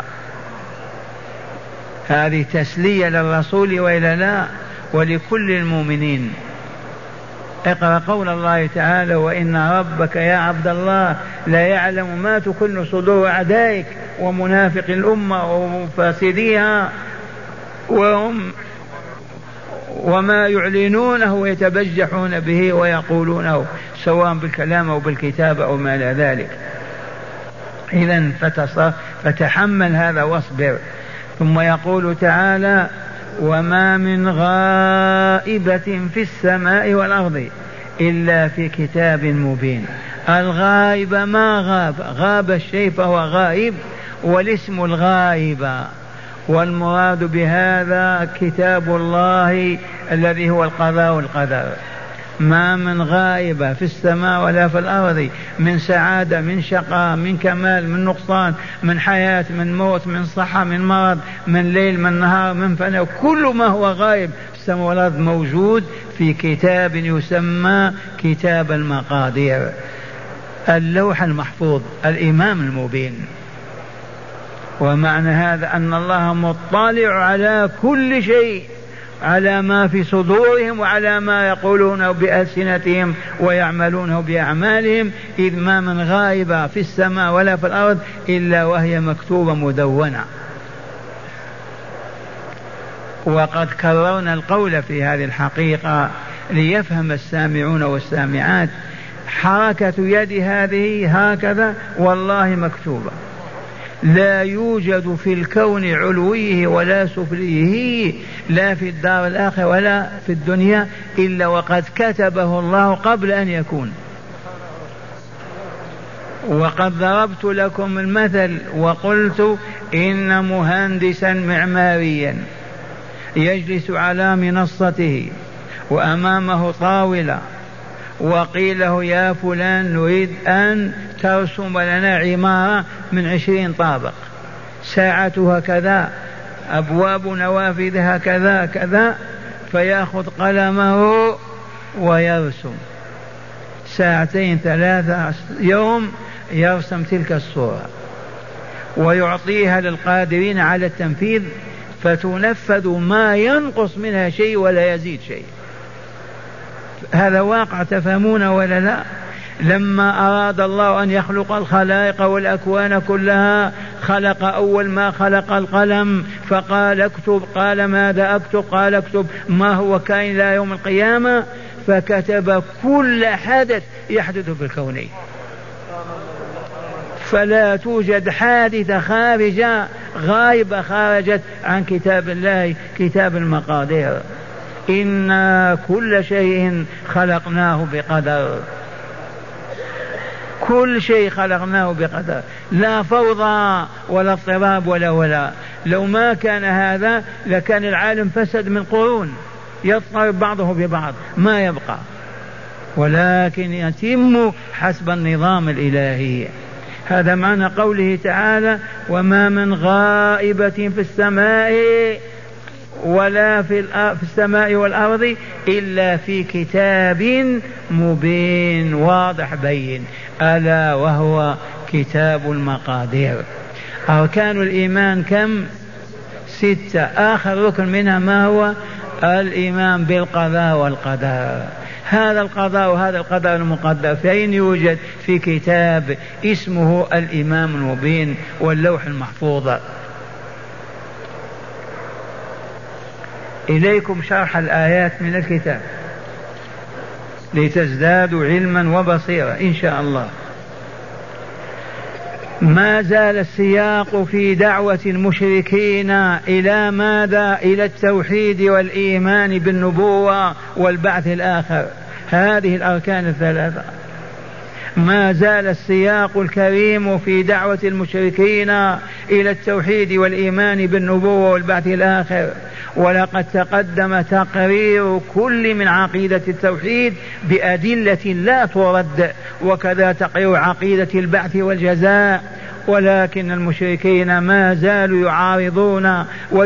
هذه تسلية للرسول وإلى لا ولكل المؤمنين. اقرأ قول الله تعالى وإن ربك يا عبد الله لا يعلم ما تكن صدور أعدائك ومنافق الأمة ومفاسديها وهم وما يعلنونه ويتبجحون به ويقولونه سواء بالكلام أو بالكتابة أو ما إلى ذلك. إذن فتحمل هذا واصبر. ثم يقول تعالى وما من غائبة في السماء والأرض إلا في كتاب مبين. الغائب ما غاب، غاب الشيء فهو غائب، والاسم الغائب، والمراد بهذا كتاب الله الذي هو القضاء والقدر. ما من غائبة في السماء ولا في الأرض، من سعادة، من شقاء، من كمال، من نقصان، من حياة، من موت، من صحة، من مرض، من ليل، من نهار، من فناء، كل ما هو غائب في السماء والأرض موجود في كتاب يسمى كتاب المقادير، اللوح المحفوظ، الإمام المبين. ومعنى هذا أن الله مطلع على كل شيء، على ما في صدورهم وعلى ما يقولونه بألسنتهم ويعملونه بأعمالهم، إذ ما من غائبة في السماء ولا في الأرض إلا وهي مكتوبة مدونة. وقد كررنا القول في هذه الحقيقة ليفهم السامعون والسامعات، حركة يد هذه هكذا والله مكتوبة، لا يوجد في الكون علويه ولا سفليه، لا في الدار الآخرة ولا في الدنيا، إلا وقد كتبه الله قبل أن يكون. وقد ضربت لكم المثل وقلت إن مهندسا معماريا يجلس على منصته وأمامه طاولة وقيل له يا فلان نريد أن ترسم لنا عمارة من عشرين طابق، ساعتها كذا، أبواب نوافذها كذا كذا، فيأخذ قلمه ويرسم ساعتين ثلاثة يوم يرسم تلك الصورة ويعطيها للقادرين على التنفيذ، فتنفذ ما ينقص منها شيء ولا يزيد شيء. هذا واقع، تفهمون ولا لا؟ لما أراد الله أن يخلق الخلائق والأكوان كلها خلق أول ما خلق القلم فقال اكتب، قال ماذا أكتب؟ قال اكتب ما هو كائن إلى يوم القيامة، فكتب كل حدث يحدث في الكون، فلا توجد حادثة خارجة غائبة خرجت عن كتاب الله، كتاب المقادير. إنا كل شيء خلقناه بقدر، كل شيء خلقناه بقدر، لا فوضى ولا اضطراب ولا ولا. لو ما كان هذا لكان العالم فسد من قرون يضطرب بعضه ببعض، ما يبقى، ولكن يتم حسب النظام الإلهي. هذا معنى قوله تعالى وما من غائبة في السماء ولا في السماء والأرض إلا في كتاب مبين واضح بين، ألا وهو كتاب المقادير. أركان الإيمان كم؟ ستة، آخر ركن منها ما هو؟ الإيمان بالقضاء والقدر. هذا القضاء وهذا القدر المقدر فين يوجد؟ في كتاب اسمه الإمام المبين واللوح المحفوظ. إليكم شرح الآيات من الكتاب لتزدادوا علما وبصيرا إن شاء الله. ما زال السياق في دعوة المشركين إلى ماذا؟ إلى التوحيد والإيمان بالنبوة والبعث الآخر، هذه الأركان الثلاثة. ما زال السياق الكريم في دعوة المشركين إلى التوحيد والإيمان بالنبوة والبعث الآخر، ولقد تقدم تقرير كل من عقيدة التوحيد بأدلة لا ترد، وكذا تقرير عقيدة البعث والجزاء. ولكن المشركين ما زالوا يعارضون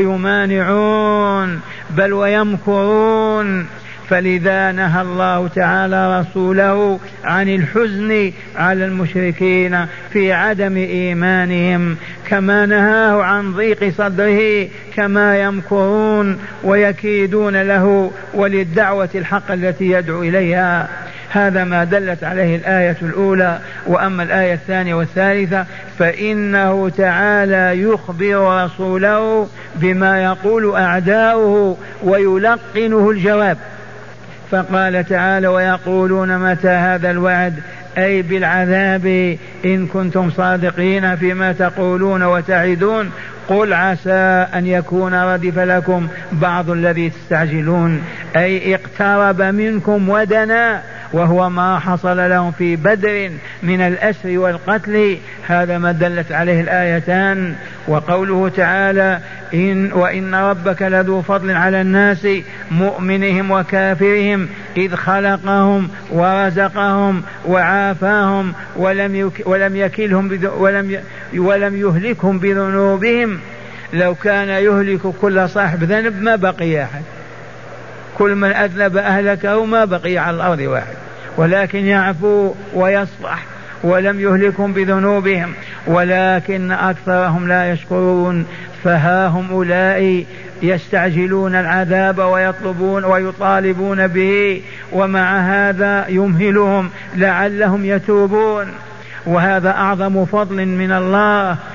ويمانعون بل ويمكرون، فلذا نهى الله تعالى رسوله عن الحزن على المشركين في عدم إيمانهم، كما نهاه عن ضيق صدره، كما يمكرون ويكيدون له وللدعوة الحق التي يدعو إليها. هذا ما دلت عليه الآية الأولى. وأما الآية الثانية والثالثة فإنه تعالى يخبر رسوله بما يقول أعداؤه ويلقنه الجواب، فقال تعالى ويقولون متى هذا الوعد، أي بالعذاب إن كنتم صادقين فيما تقولون وتعدون، قل عسى أن يكون ردف لكم بعض الذي تستعجلون، أي اقترب منكم ودنا، وهو ما حصل لهم في بدر من الأسر والقتل. هذا ما دلت عليه الآيتان. وقوله تعالى إن وإن ربك لذو فضل على الناس مؤمنهم وكافرهم إذ خلقهم ورزقهم وعافاهم ولم يك ولم يكلهم ولم ولم يهلكهم بذنوبهم. لو كان يهلك كل صاحب ذنب ما بقي أحد، كل من أذنب أهلكه ما بقي على الأرض واحد، ولكن يعفو ويصفح، ولم يهلكهم بذنوبهم ولكن أكثرهم لا يشكرون. فها هم أولئك يستعجلون العذاب ويطلبون ويطالبون به، ومع هذا يمهلهم لعلهم يتوبون. وهذا أعظم فضل من الله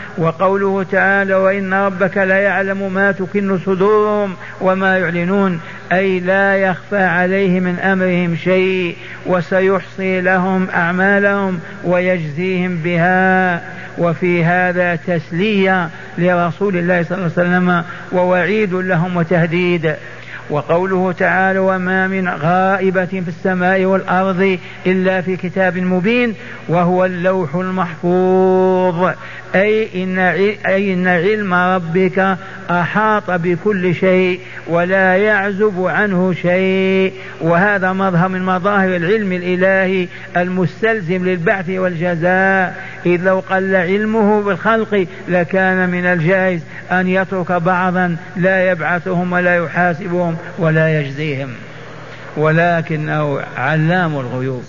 وقوله تعالى وإن ربك لا يعلم ما تكن صدورهم وما يعلنون، أي لا يخفى عليه من أمرهم شيء، وسيحصي لهم أعمالهم ويجزيهم بها. وفي هذا تسلية لرسول الله صلى الله عليه وسلم ووعيد لهم وتهديد. وقوله تعالى وما من غائبة في السماء والأرض إلا في كتاب مبين وهو اللوح المحفوظ، أي إن, أي إن علم ربك أحاط بكل شيء ولا يعزب عنه شيء. وهذا مظهر من مظاهر العلم الإلهي المستلزم للبعث والجزاء، إذ لو قل علمه بالخلق لكان من الجائز أن يترك بعضا لا يبعثهم ولا يحاسبهم ولا يجزيهم، ولكنه علام الغيوب.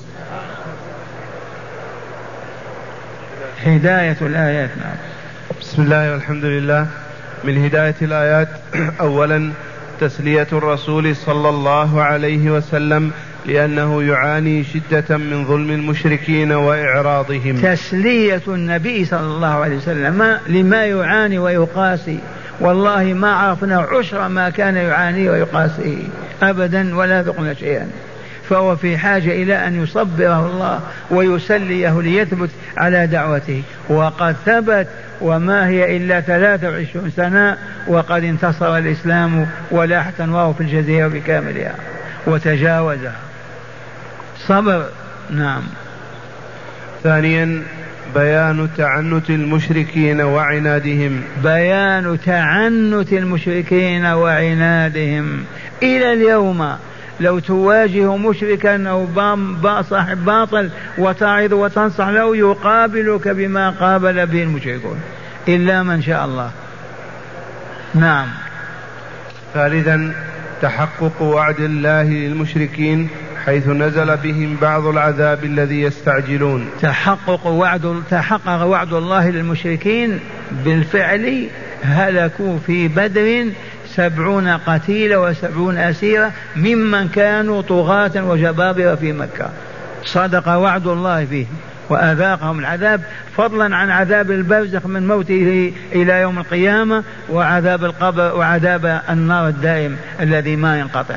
هداية الآيات. بسم الله والحمد لله. من هداية الآيات أولا تسلية الرسول صلى الله عليه وسلم لأنه يعاني شدة من ظلم المشركين وإعراضهم. تسلية النبي صلى الله عليه وسلم لما يعاني ويقاسي، والله ما عرفنا عشر ما كان يعاني ويقاسيه أبدا ولا ذقنا شيئا، فهو في حاجة إلى أن يصبره الله ويسليه ليثبت على دعوته، وقد ثبت، وما هي إلا ثلاث وعشرون سنة وقد انتصر الإسلام ولاح تنواره في الجزيرة بكاملها وتجاوزها. صبر. نعم. ثانيا بيان تعنت المشركين وعنادهم. بيان تعنت المشركين وعنادهم. إلى اليوم لو تواجه مشركا أو صاحب باطل وتعظ وتنصح له يقابلك بما قابل به المشركون إلا من شاء الله. نعم. ثالثا تحقق وعد الله للمشركين حيث نزل بهم بعض العذاب الذي يستعجلون. تحقق وعد تحقق وعد الله للمشركين بالفعل، هلكوا في بدر سبعون قتيل وسبعون أسيرة ممن كانوا طغاة وجبابرة في مكة، صدق وعد الله فيه وأذاقهم العذاب، فضلا عن عذاب البرزخ من موته إلى يوم القيامة وعذاب القبر وعذاب النار الدائم الذي ما ينقطع.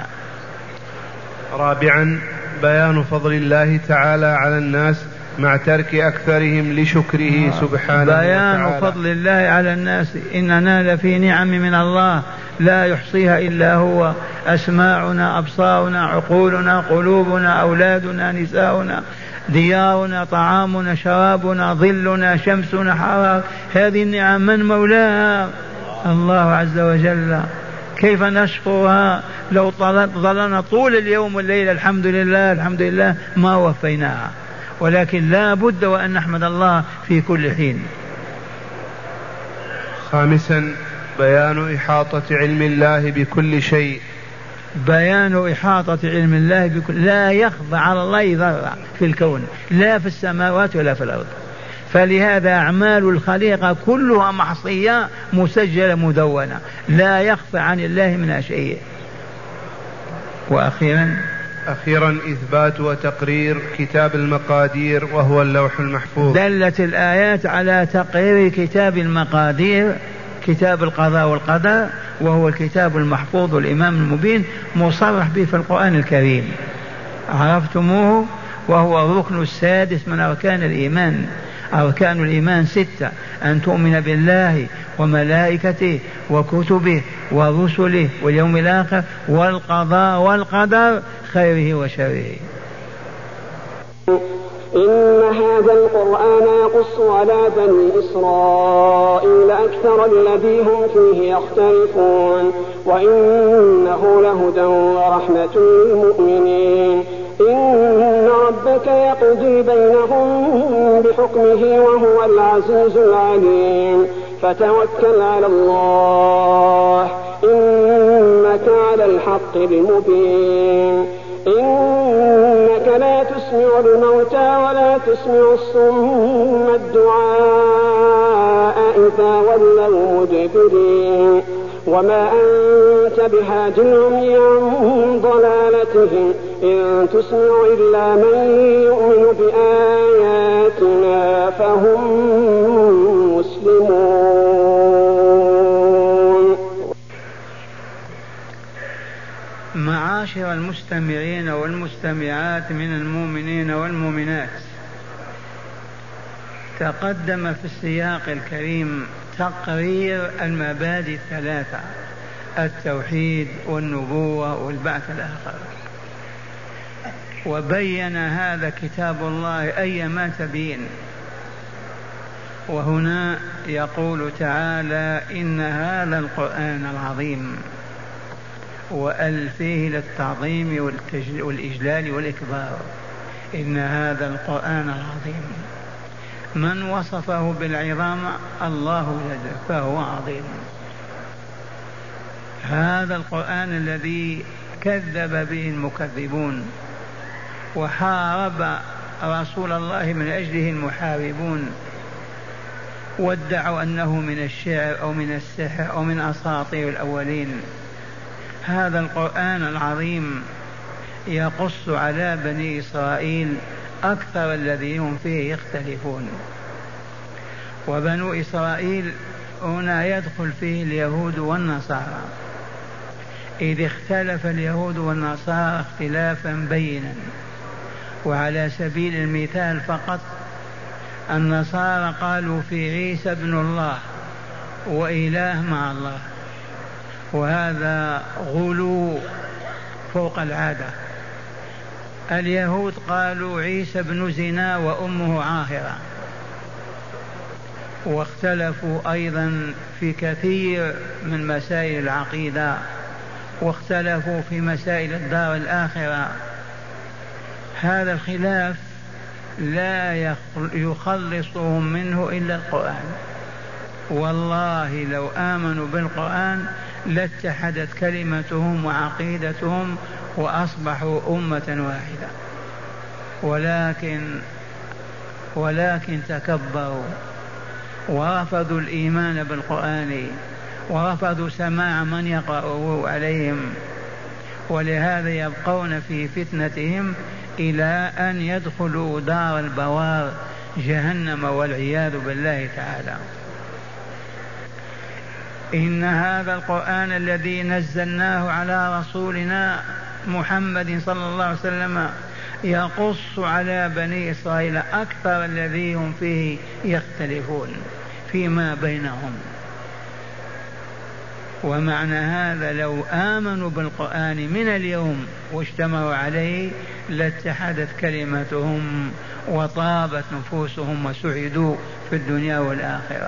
رابعا بيان فضل الله تعالى على الناس مع ترك أكثرهم لشكره سبحانه بيان وتعالى. فضل الله على الناس، إننا لفي نعم من الله لا يحصيها إلا هو، أسماعنا، أبصارنا، عقولنا، قلوبنا، أولادنا، نساؤنا، ديارنا، طعامنا، شرابنا، ظلنا، شمسنا، حرار، هذه النعم من مولاها؟ الله عز وجل. كيف نشكرها؟ لو ظلنا طول اليوم والليل الحمد لله الحمد لله ما وفيناها، ولكن لا بد وأن نحمد الله في كل حين. خامسا بيان إحاطة علم الله بكل شيء. بيان إحاطة علم الله بكل، لا يخفى على الله ذرة في الكون، لا في السماوات ولا في الأرض، فلهذا أعمال الخليقة كلها محصية مسجلة مدونة، لا يخفى عن الله منها شيء. وأخيرا أخيرا إثبات وتقرير كتاب المقادير وهو اللوح المحفوظ. دلت الآيات على تقرير كتاب المقادير، كتاب القضاء والقدر، وهو الكتاب المحفوظ الإمام المبين مصرح به في القرآن الكريم، عرفتموه، وهو الركن السادس من أركان الإيمان. أركان الإيمان ستة: أن تؤمن بالله وملائكته وكتبه ورسله واليوم الآخر والقضاء والقدر خيره وشره. إن هذا القرآن يقص على بني إسرائيل أكثر الذي هم فيه يختلفون، وإنه لهدى ورحمة للمؤمنين. إن ربك يقضي بينهم بحكمه وهو العزيز العليم. فتوكل على الله إنك على الحق المبين. إنك لا تسمع الموتى ولا تسمع الصم الدعاء إذا ولوا مدبرين. وما أنت بهاد العمي عن ضلالتهم إن تسمع إلا من يؤمن بآياتنا فهم مسلمون. معاشر المستمعين والمستمعات من المؤمنين والمؤمنات، تقدم في السياق الكريم تقرير المبادئ الثلاثة: التوحيد والنبوة والبعث الآخر، وبين هذا كتاب الله أيما تبين. وهنا يقول تعالى: إن هذا القرآن العظيم، وأل فيه للتعظيم والإجلال والإكبار، إن هذا القرآن العظيم. من وصفه بالعظام؟ الله جل، فهو عظيم. هذا القرآن الذي كذب به المكذبون وحارب رسول الله من أجله المحاربون، وادعوا أنه من الشعر أو من السحر أو من أساطير الأولين. هذا القرآن العظيم يقص على بني إسرائيل أكثر الذي هم فيه يختلفون. وبنو إسرائيل هنا يدخل فيه اليهود والنصارى، إذ اختلف اليهود والنصارى اختلافا بينا. وعلى سبيل المثال فقط، النصارى قالوا في عيسى ابن الله وإله مع الله، وهذا غلو فوق العادة. اليهود قالوا عيسى ابن زنا وأمه عاهرة. واختلفوا أيضا في كثير من مسائل العقيدة، واختلفوا في مسائل الدار الآخرة. هذا الخلاف لا يخلصهم منه إلا القرآن. والله لو آمنوا بالقرآن لاتحدت كلمتهم وعقيدتهم وأصبحوا أمة واحدة، ولكن ولكن تكبروا ورفضوا الإيمان بالقرآن، ورفضوا سماع من يقرأه عليهم، ولهذا يبقون في فتنتهم إلى أن يدخلوا دار البوار جهنم والعياذ بالله تعالى. إن هذا القرآن الذي نزلناه على رسولنا محمد صلى الله عليه وسلم يقص على بني إسرائيل أكثر الذي هم فيه يختلفون فيما بينهم. ومعنى هذا لو آمنوا بالقرآن من اليوم واجتمعوا عليه لاتحدت كلمتهم وطابت نفوسهم وسعدوا في الدنيا والآخرة.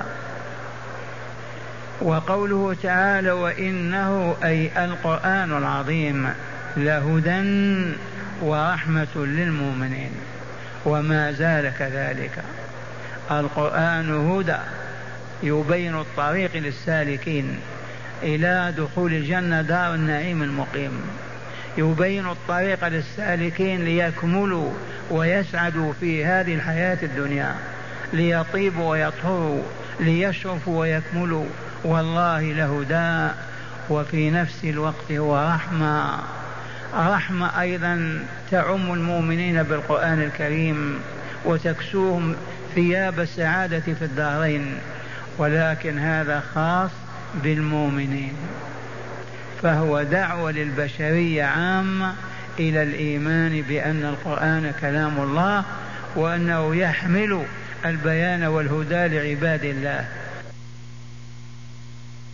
وقوله تعالى: وإنه أي القرآن العظيم لهدى ورحمة للمؤمنين. وما زال كذلك، القرآن هدى يبين الطريق للسالكين إلى دخول الجنة دار النعيم المقيم، يبين الطريق للسالكين ليكملوا ويسعدوا في هذه الحياة الدنيا، ليطيبوا ويطهروا، ليشرفوا ويكملوا. والله لهدى، وفي نفس الوقت هو رحمة. رحمة أيضا تعم المؤمنين بالقرآن الكريم وتكسوهم ثياب السعادة في الدارين، ولكن هذا خاص بالمؤمنين. فهو دعوة للبشرية عامة إلى الإيمان بأن القرآن كلام الله، وأنه يحمل البيان والهدى لعباد الله.